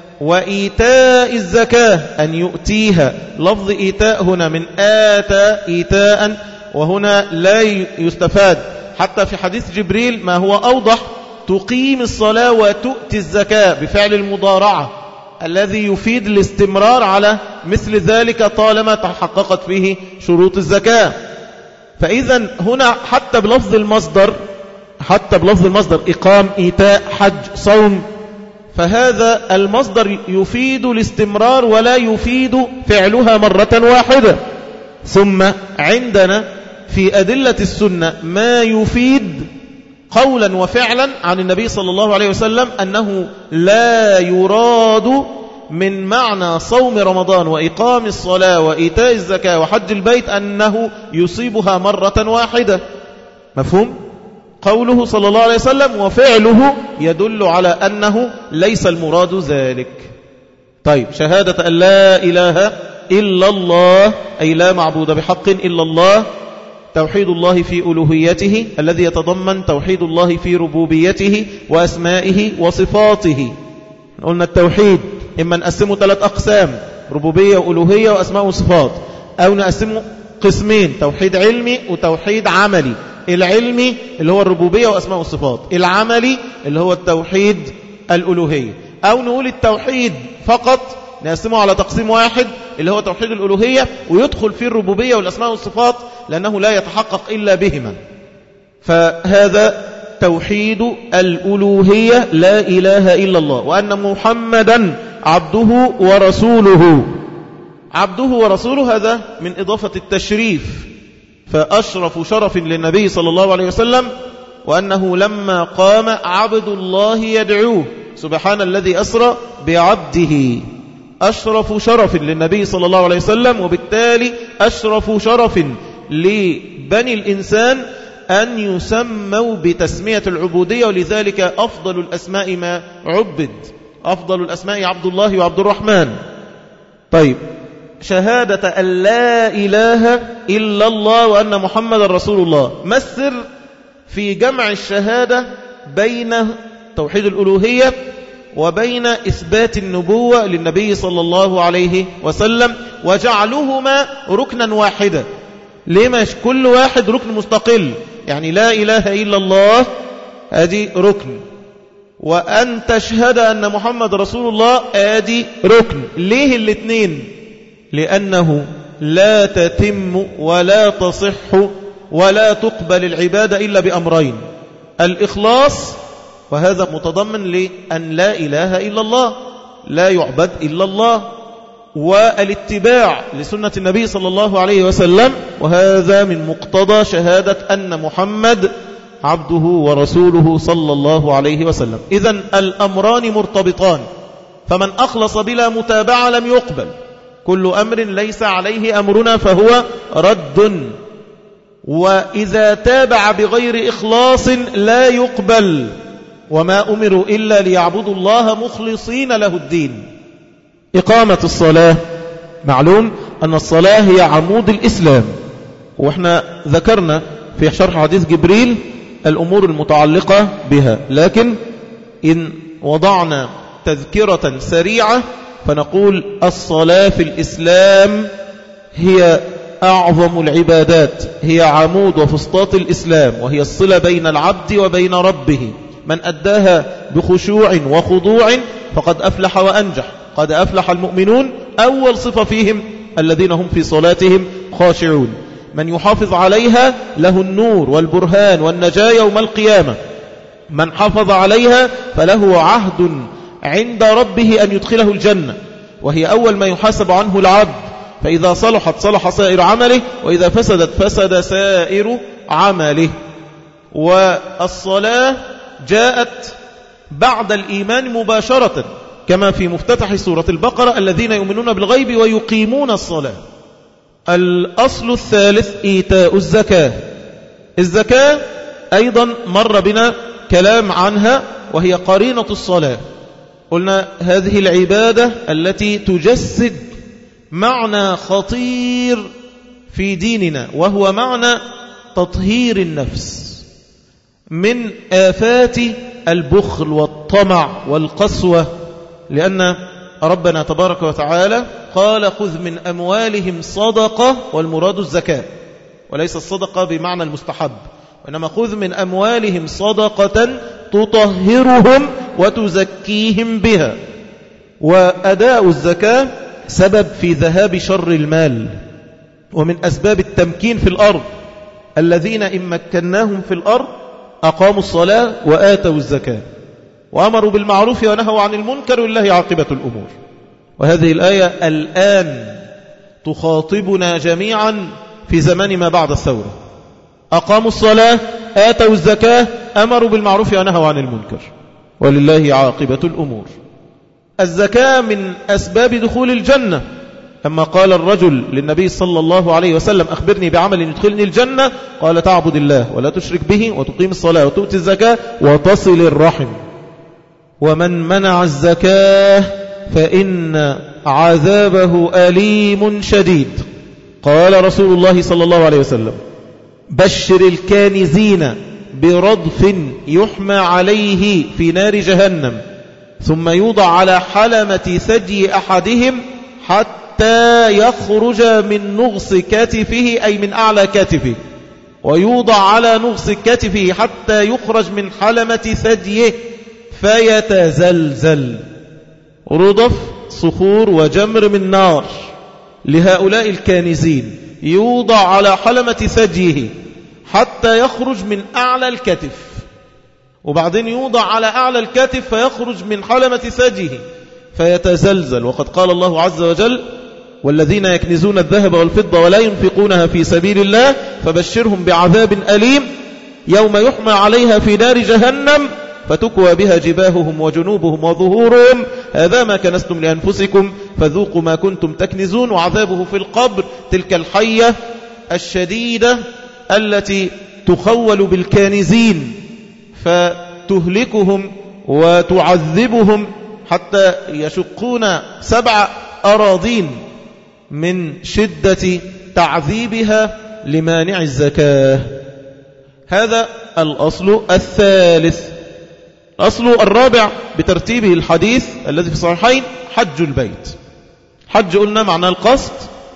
S1: وإيتاء الزكاة أن يؤتيها. لفظ إيتاء هنا من آتى إيتاء، وهنا لا يستفاد حتى في حديث جبريل ما هو أوضح، تقيم الصلاة وتؤتي الزكاة بفعل المضارعة الذي يفيد الاستمرار على مثل ذلك طالما تحققت فيه شروط الزكاة. فإذا هنا حتى بلفظ المصدر إقام إيتاء حج صوم، فهذا المصدر يفيد الاستمرار ولا يفيد فعلها مرة واحدة. ثم عندنا في أدلة السنة ما يفيد قولا وفعلا عن النبي صلى الله عليه وسلم أنه لا يراد من معنى صوم رمضان وإقام الصلاة وإيتاء الزكاة وحج البيت أنه يصيبها مرة واحدة. مفهوم؟ قوله صلى الله عليه وسلم وفعله يدل على أنه ليس المراد ذلك. طيب شهادة أن لا إله إلا الله أي لا معبود بحق إلا الله، توحيد الله في ألوهيته الذي يتضمن توحيد الله في ربوبيته وأسمائه وصفاته. قلنا التوحيد إما نقسمه 3 أقسام، ربوبية وألوهية وأسماء وصفات، أو نقسمه قسمين، توحيد علمي وتوحيد عملي. العلمي اللي هو الربوبية وأسماء والصفات، العملي اللي هو التوحيد الألوهية. أو نقول التوحيد فقط نقسمه على تقسيم واحد اللي هو توحيد الألوهية، ويدخل فيه الربوبية والأسماء والصفات لأنه لا يتحقق إلا بهما. فهذا توحيد الألوهية لا إله إلا الله، وأن محمدا عبده ورسوله. عبده ورسوله هذا من إضافة التشريف، فأشرف شرف للنبي صلى الله عليه وسلم، وأنه لما قام عبد الله يدعوه سبحان الذي أسرى بعبده. أشرف شرف للنبي صلى الله عليه وسلم، وبالتالي أشرف شرف لبني الإنسان أن يسموا بتسمية العبودية، ولذلك أفضل الأسماء ما عبد، أفضل الأسماء عبد الله وعبد الرحمن. طيب شهادة أن لا إله إلا الله وأن محمد رسول الله، ما السر في جمع الشهادة بين توحيد الألوهية وبين إثبات النبوة للنبي صلى الله عليه وسلم وجعلهما ركنا واحدا؟ ليه مش كل واحد ركن مستقل؟ يعني لا إله إلا الله هذه ركن، وأن تشهد أن محمد رسول الله آدي ركن. ليه الاثنين؟ لأنه لا تتم ولا تصح ولا تقبل العبادة إلا بأمرين: الإخلاص، وهذا متضمن لأن لا إله إلا الله، لا يعبد إلا الله، والاتباع لسنة النبي صلى الله عليه وسلم، وهذا من مقتضى شهادة أن محمد عبده ورسوله صلى الله عليه وسلم. إذن الأمران مرتبطان، فمن أخلص بلا متابعة لم يقبل. كل أمر ليس عليه أمرنا فهو رد، وإذا تابع بغير إخلاص لا يقبل. وما أمروا إلا ليعبدوا الله مخلصين له الدين. إقامة الصلاة، معلوم أن الصلاة هي عمود الإسلام، وإحنا ذكرنا في شرح حديث جبريل الأمور المتعلقة بها، لكن إن وضعنا تذكرة سريعة فنقول الصلاة في الإسلام هي أعظم العبادات، هي عمود وفسطاط الإسلام، وهي الصلة بين العبد وبين ربه. من أداها بخشوع وخضوع فقد أفلح وأنجح. قد أفلح المؤمنون، أول صفة فيهم الذين هم في صلاتهم خاشعون. من يحافظ عليها له النور والبرهان والنجاة يوم القيامة. من حافظ عليها فله عهد عند ربه أن يدخله الجنة، وهي أول ما يحاسب عنه العبد. فإذا صلحت صلح سائر عمله، وإذا فسدت فسد سائر عمله. والصلاة جاءت بعد الإيمان مباشرة، كما في مفتتح سورة البقرة: الذين يؤمنون بالغيب ويقيمون الصلاة. الأصل الثالث إيتاء الزكاة. الزكاة أيضا مر بنا كلام عنها، وهي قرينة الصلاة. قلنا هذه العبادة التي تجسد معنى خطير في ديننا، وهو معنى تطهير النفس من آفات البخل والطمع والقسوة. لأن ربنا تبارك وتعالى قال: خذ من أموالهم صدقة، والمراد الزكاة، وليس الصدقة بمعنى المستحب، وإنما خذ من أموالهم صدقة تطهرهم وتزكيهم بها. وأداء الزكاة سبب في ذهاب شر المال، ومن أسباب التمكين في الأرض. الذين إن مكناهم في الأرض أقاموا الصلاة وآتوا الزكاة وأمروا بالمعروف ونهوا عن المنكر ولله عاقبة الأمور. وهذه الآية الآن تخاطبنا جميعا في زمان ما بعد الثورة. أقاموا الصلاة، آتوا الزكاة، أمروا بالمعروف ونهوا عن المنكر ولله عاقبة الأمور. الزكاة من أسباب دخول الجنة. لما قال الرجل للنبي صلى الله عليه وسلم: أخبرني بعمل يدخلني الجنة، قال: تعبد الله ولا تشرك به، وتقيم الصلاة، وتؤتي الزكاة، وتصل الرحم. ومن منع الزكاة فإن عذابه أليم شديد. قال رسول الله صلى الله عليه وسلم: بشر الكانزين برضف يحمى عليه في نار جهنم، ثم يوضع على حلمة ثدي أحدهم حتى يخرج من نغص كتفه، أي من أعلى كتفه، ويوضع على نغص كتفه حتى يخرج من حلمة ثديه فيتزلزل. رضف صخور وجمر من نار لهؤلاء الكانزين، يوضع على حلمة ثديه حتى يخرج من أعلى الكتف، وبعدين يوضع على أعلى الكتف فيخرج من حلمة ثديه فيتزلزل. وقد قال الله عز وجل: والذين يكنزون الذهب والفضة ولا ينفقونها في سبيل الله فبشرهم بعذاب أليم يوم يحمى عليها في نار جهنم فتكوى بها جباههم وجنوبهم وظهورهم هذا ما كنزتم لأنفسكم فذوقوا ما كنتم تكنزون. وعذابه في القبر تلك الحية الشديدة التي تخول بالكانزين فتهلكهم وتعذبهم حتى يشقون 7 أراضين من شدة تعذيبها لمانع الزكاة. هذا الأصل الثالث. الأصل الرابع بترتيبه الحديث الذي في الصحيحين: حج البيت. حج قلنا معناه القصد،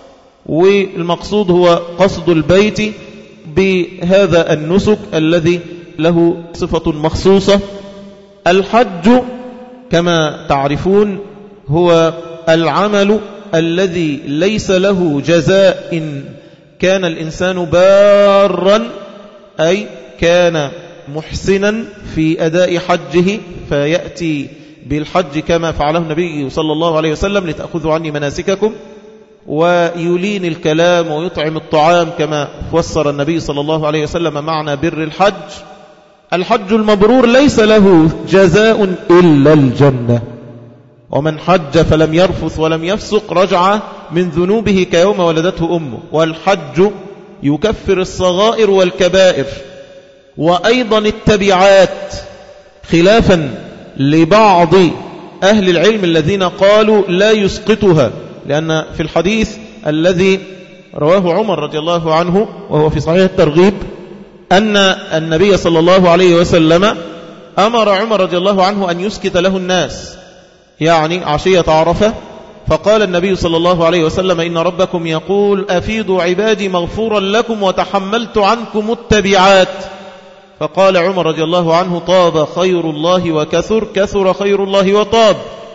S1: والمقصود هو قصد البيت بهذا النسك الذي له صفة مخصوصة. الحج كما تعرفون هو العمل الذي ليس له جزاء إن كان الإنسان بارا، أي كان محسنا في أداء حجه فيأتي بالحج كما فعله النبي صلى الله عليه وسلم لتأخذوا عني مناسككم، ويلين الكلام ويطعم الطعام كما فسر النبي صلى الله عليه وسلم معنى بر الحج. الحج المبرور ليس له جزاء إلا الجنة، ومن حج فلم يرفث ولم يفسق رجع من ذنوبه كيوم ولدته أمه. والحج يكفر الصغائر والكبائر وأيضا التبعات، خلافا لبعض أهل العلم الذين قالوا لا يسقطها، لأن في الحديث الذي رواه عمر رضي الله عنه وهو في صحيح الترغيب أن النبي صلى الله عليه وسلم أمر عمر رضي الله عنه أن يسكت له الناس، يعني عشية عرفة، فقال النبي صلى الله عليه وسلم إن ربكم يقول أفيضوا عبادي مغفورا لكم وتحملت عنكم التبعات. فقال عمر رضي الله عنه طاب خير الله وكثر، كثر خير الله وطاب.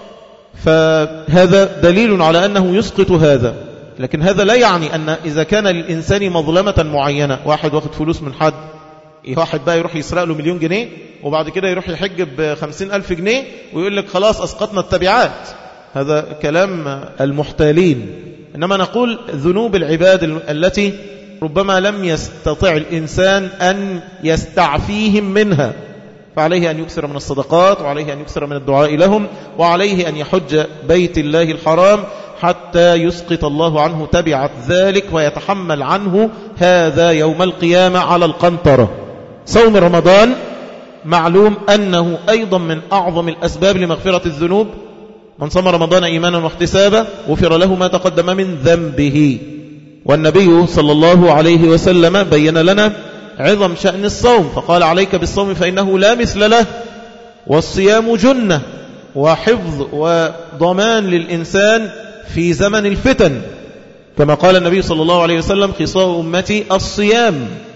S1: فهذا دليل على أنه يسقط هذا، لكن هذا لا يعني أن إذا كان للإنسان مظلمة معينة، واحد واخد فلوس من حد، واحد بقى يروح يسرق له 1,000,000 جنيه وبعد كده يروح يحج ب50,000 جنيه ويقول لك خلاص أسقطنا التبعات، هذا كلام المحتالين. إنما نقول ذنوب العباد التي ربما لم يستطع الإنسان أن يستعفيهم منها، فعليه أن يكثر من الصدقات، وعليه أن يكثر من الدعاء لهم، وعليه أن يحج بيت الله الحرام حتى يسقط الله عنه تبعة ذلك ويتحمل عنه هذا يوم القيامة على القنطرة. صوم رمضان معلوم أنه أيضا من أعظم الأسباب لمغفرة الذنوب، من صام رمضان إيمانا واحتسابا غفر له ما تقدم من ذنبه. والنبي صلى الله عليه وسلم بين لنا عظم شأن الصوم، فقال عليك بالصوم فإنه لا مثل له، والصيام جنة وحفظ وضمان للإنسان في زمن الفتن، كما قال النبي صلى الله عليه وسلم خصال أمتي الصيام،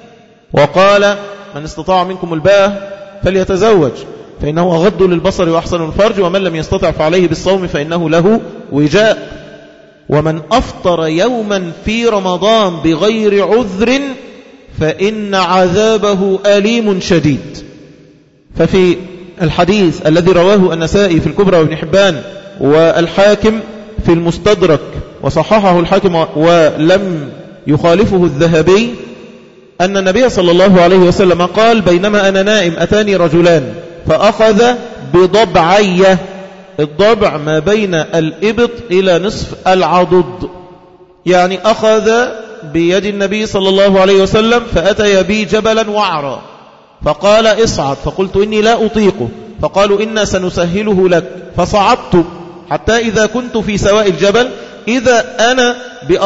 S1: وقال من استطاع منكم الباءة فليتزوج فإنه أغض للبصر وأحسن الفرج، ومن لم يستطع فعليه بالصوم فإنه له وجاء. ومن أفطر يوما في رمضان بغير عذر فإن عذابه أليم شديد. ففي الحديث الذي رواه النسائي في الكبرى وابن حبان والحاكم في المستدرك وصححه الحاكم ولم يخالفه الذهبي أن النبي صلى الله عليه وسلم قال بينما أنا نائم أتاني رجلان فأخذ بضبعي، الضبع ما بين الإبط إلى نصف العضد، يعني أخذ بيد النبي صلى الله عليه وسلم فأتي بي جبلا وعرا فقال اصعد، فقلت إني لا أطيقه، فقالوا إنا سنسهله لك، فصعدت حتى إذا كنت في سواء الجبل إذا أنا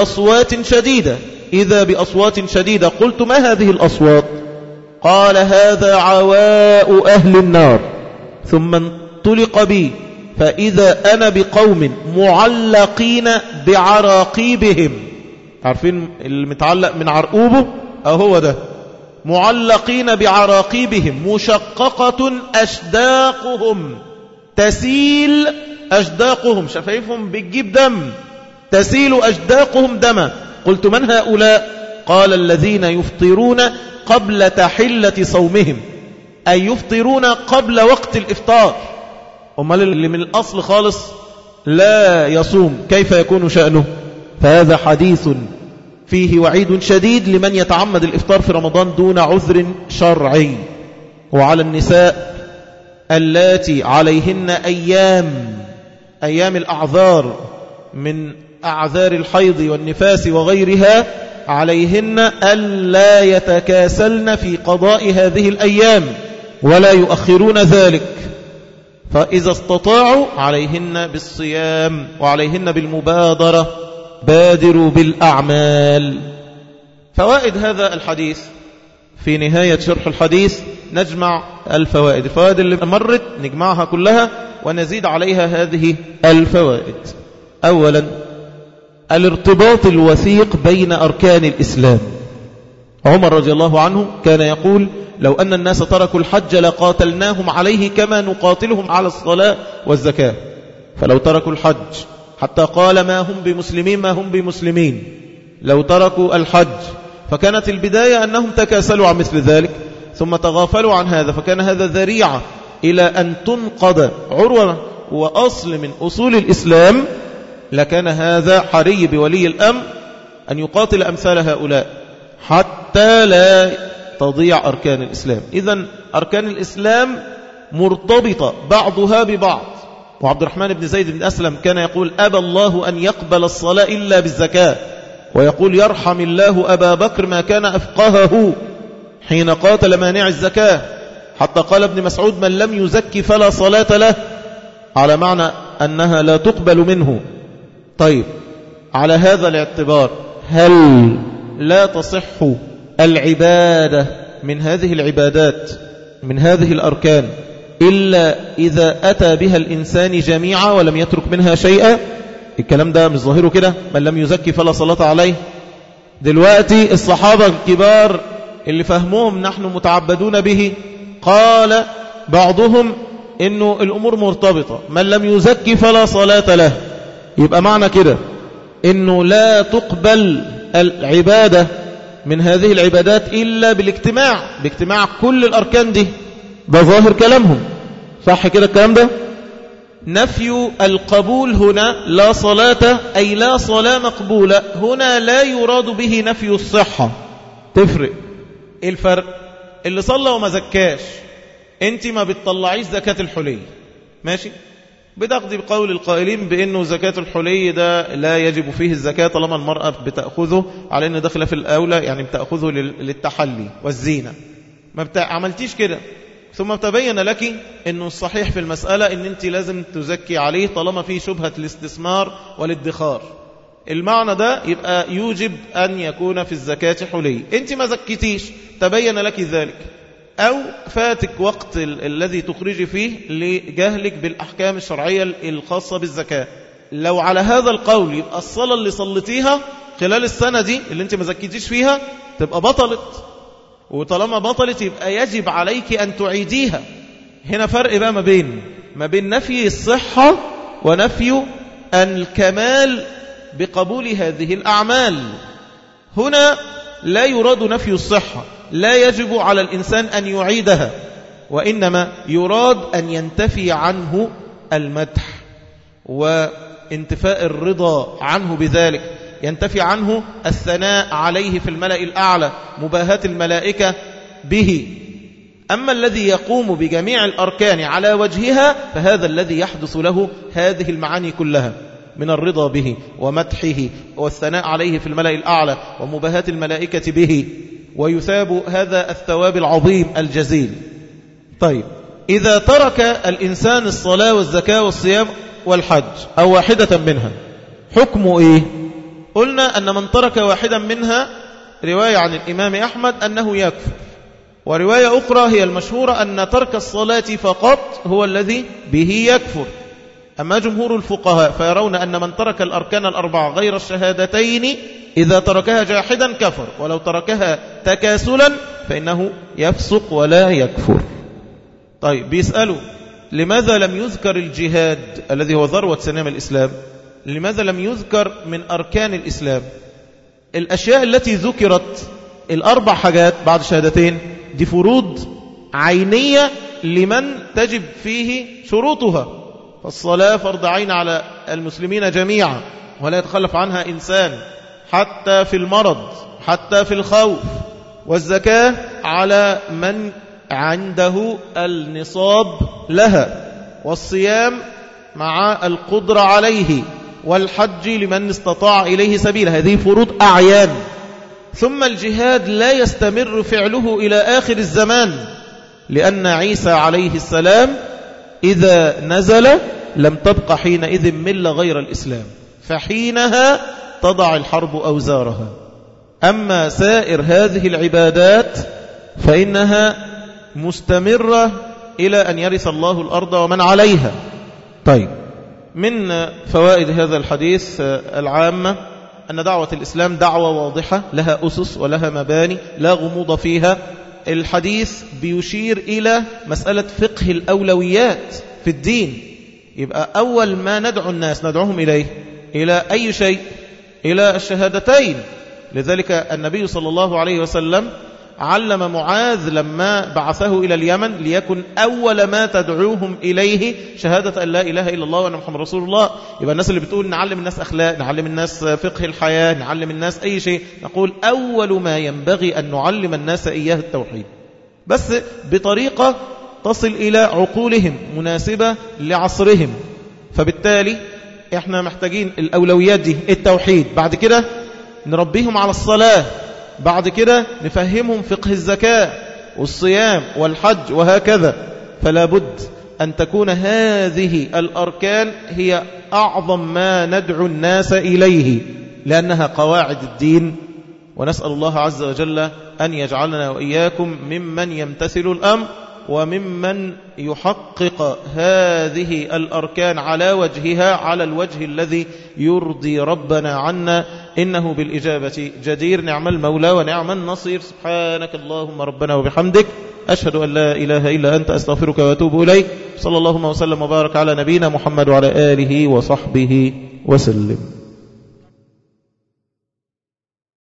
S1: بأصوات شديدة، قلت ما هذه الأصوات؟ قال هذا عواء أهل النار. ثم انطلق بي فإذا أنا بقوم معلقين بعراقيبهم، عارفين المتعلق من عرقوبه أهو ده، معلقين بعراقيبهم مشققة أشداقهم، تسيل أشداقهم، شفايفهم بتجيب دم، تسيل أشداقهم دما. قلت من هؤلاء؟ قال الذين يفطرون قبل تحلة صومهم، أي يفطرون قبل وقت الإفطار. أمال اللي من الأصل خالص لا يصوم كيف يكون شأنه؟ فهذا حديث فيه وعيد شديد لمن يتعمد الإفطار في رمضان دون عذر شرعي. وعلى النساء اللاتي عليهن أيام الأعذار من أعذار الحيض والنفاس وغيرها، عليهن ألا يتكاسلن في قضاء هذه الأيام ولا يؤخرون ذلك، فإذا استطاعوا عليهن بالصيام وعليهن بالمبادرة، بادروا بالأعمال. فوائد هذا الحديث في نهاية شرح الحديث نجمع الفوائد اللي مرت نجمعها كلها ونزيد عليها هذه الفوائد. أولا الارتباط الوثيق بين أركان الإسلام، عمر رضي الله عنه كان يقول لو أن الناس تركوا الحج لقاتلناهم عليه كما نقاتلهم على الصلاة والزكاة. فلو تركوا الحج حتى قال ما هم بمسلمين لو تركوا الحج، فكانت البداية أنهم تكاسلوا عن مثل ذلك ثم تغافلوا عن هذا، فكان هذا ذريعة إلى أن تنقض عروة وأصل من أصول الإسلام. لكان هذا حري بولي الأمر أن يقاتل أمثال هؤلاء حتى لا تضيع أركان الإسلام. إذن أركان الإسلام مرتبطة بعضها ببعض. وعبد الرحمن بن زيد بن أسلم كان يقول أبى الله أن يقبل الصلاة إلا بالزكاة، ويقول يرحم الله أبا بكر ما كان أفقهه حين قاتل مانع الزكاة، حتى قال ابن مسعود من لم يزكي فلا صلاة له، على معنى أنها لا تقبل منه. طيب، على هذا الاعتبار هل لا تصح العبادة من هذه العبادات من هذه الأركان إلا إذا أتى بها الإنسان جميعا ولم يترك منها شيئا؟ الكلام ده مش ظاهره كده، من لم يزكي فلا صلاة عليه. دلوقتي الصحابة الكبار اللي فهموهم نحن متعبدون به، قال بعضهم إنه الأمور مرتبطة، من لم يزكي فلا صلاة له. يبقى معنى كده إنه لا تقبل العبادة من هذه العبادات إلا باجتماع كل الأركان دي. ده ظاهر كلامهم، صح كده الكلام ده؟ نفي القبول هنا لا صلاة أي لا صلاة مقبولة، هنا لا يراد به نفي الصحة. تفرق الفرق اللي صلى وما زكاش، انت ما بتطلعيش زكاة الحلي، ماشي، بتاخدي بقول القائلين بأنه زكاة الحلي ده لا يجب فيه الزكاة طالما المرأة بتأخذه على أنه داخله في الأولى، يعني بتأخذه للتحلي والزينة. ما عملتيش كده، ثم تبين لك أنه الصحيح في المسألة أن أنت لازم تزكي عليه طالما فيه شبهة الاستثمار والادخار. المعنى ده يبقى يوجب أن يكون في الزكاة حلي. أنت ما زكيتيش، تبين لك ذلك، أو فاتك وقت الذي تخرج فيه لجهلك بالأحكام الشرعية الخاصة بالزكاة. لو على هذا القول يبقى الصلاة اللي صلتيها خلال السنة دي اللي انت ما زكيتيش فيها تبقى بطلت، وطالما بطلت يبقى يجب عليك أن تعيديها. هنا فرق بقى ما بين نفي الصحة ونفي الكمال بقبول هذه الأعمال. هنا لا يراد نفي الصحة، لا يجب على الإنسان أن يعيدها، وإنما يراد أن ينتفي عنه المدح وانتفاء الرضا عنه بذلك، ينتفي عنه الثناء عليه في الملأ الأعلى، مباهاة الملائكة به. أما الذي يقوم بجميع الأركان على وجهها فهذا الذي يحدث له هذه المعاني كلها من الرضا به ومدحه والثناء عليه في الملأ الأعلى ومباهاة الملائكة به، ويثاب هذا الثواب العظيم الجزيل. طيب، إذا ترك الإنسان الصلاة والزكاة والصيام والحج أو واحدة منها حكمه إيه؟ قلنا أن من ترك واحدا منها رواية عن الإمام أحمد أنه يكفر، ورواية أخرى هي المشهورة أن ترك الصلاة فقط هو الذي به يكفر. أما جمهور الفقهاء فيرون أن من ترك الأركان الأربعة غير الشهادتين إذا تركها جاحدا كفر، ولو تركها تكاسلا فإنه يفسق ولا يكفر. طيب، بيسألوا لماذا لم يذكر الجهاد الذي هو ذروة سنام الإسلام؟ لماذا لم يذكر من أركان الإسلام؟ الأشياء التي ذكرت الأربع حاجات بعد شهادتين دي فروض عينية لمن تجب فيه شروطها. فالصلاة فرض عين على المسلمين جميعا ولا يتخلف عنها إنسان حتى في المرض حتى في الخوف، والزكاة على من عنده النصاب لها، والصيام مع القدرة عليه، والحج لمن استطاع إليه سبيلا. هذه فروض أعيان. ثم الجهاد لا يستمر فعله إلى آخر الزمان، لأن عيسى عليه السلام إذا نزل لم تبق حينئذ ملة غير الإسلام، فحينها تضع الحرب أوزارها. أما سائر هذه العبادات فإنها مستمرة إلى أن يرث الله الأرض ومن عليها. طيب، من فوائد هذا الحديث العامة أن دعوة الإسلام دعوة واضحة لها أسس ولها مباني لا غموض فيها. الحديث بيشير إلى مسألة فقه الأولويات في الدين. يبقى أول ما ندعو الناس ندعوهم إليه إلى أي شيء؟ إلى الشهادتين. لذلك النبي صلى الله عليه وسلم علم معاذ لما بعثه إلى اليمن ليكن أول ما تدعوهم إليه شهادة أن لا إله إلا الله وأن محمد رسول الله. يبقى الناس اللي بتقول نعلم الناس أخلاق، نعلم الناس فقه الحياة، نعلم الناس أي شيء، نقول أول ما ينبغي أن نعلم الناس إياه التوحيد، بس بطريقة تصل إلى عقولهم مناسبة لعصرهم. فبالتالي احنا محتاجين الأولويات دي، التوحيد، بعد كده نربيهم على الصلاة، بعد كده نفهمهم فقه الزكاة والصيام والحج وهكذا. فلا بد أن تكون هذه الأركان هي أعظم ما ندعو الناس إليه، لأنها قواعد الدين. ونسأل الله عز وجل أن يجعلنا وإياكم ممن يمتثل الأمر وممن يحقق هذه الأركان على وجهها، على الوجه الذي يرضي ربنا عنا، إنه بالإجابة جدير. نعم المولى ونعم النصير. سبحانك اللهم ربنا وبحمدك، أشهد أن لا إله إلا أنت، أستغفرك وأتوب إليك. صلى الله وسلم وبارك على نبينا محمد وعلى آله وصحبه وسلم.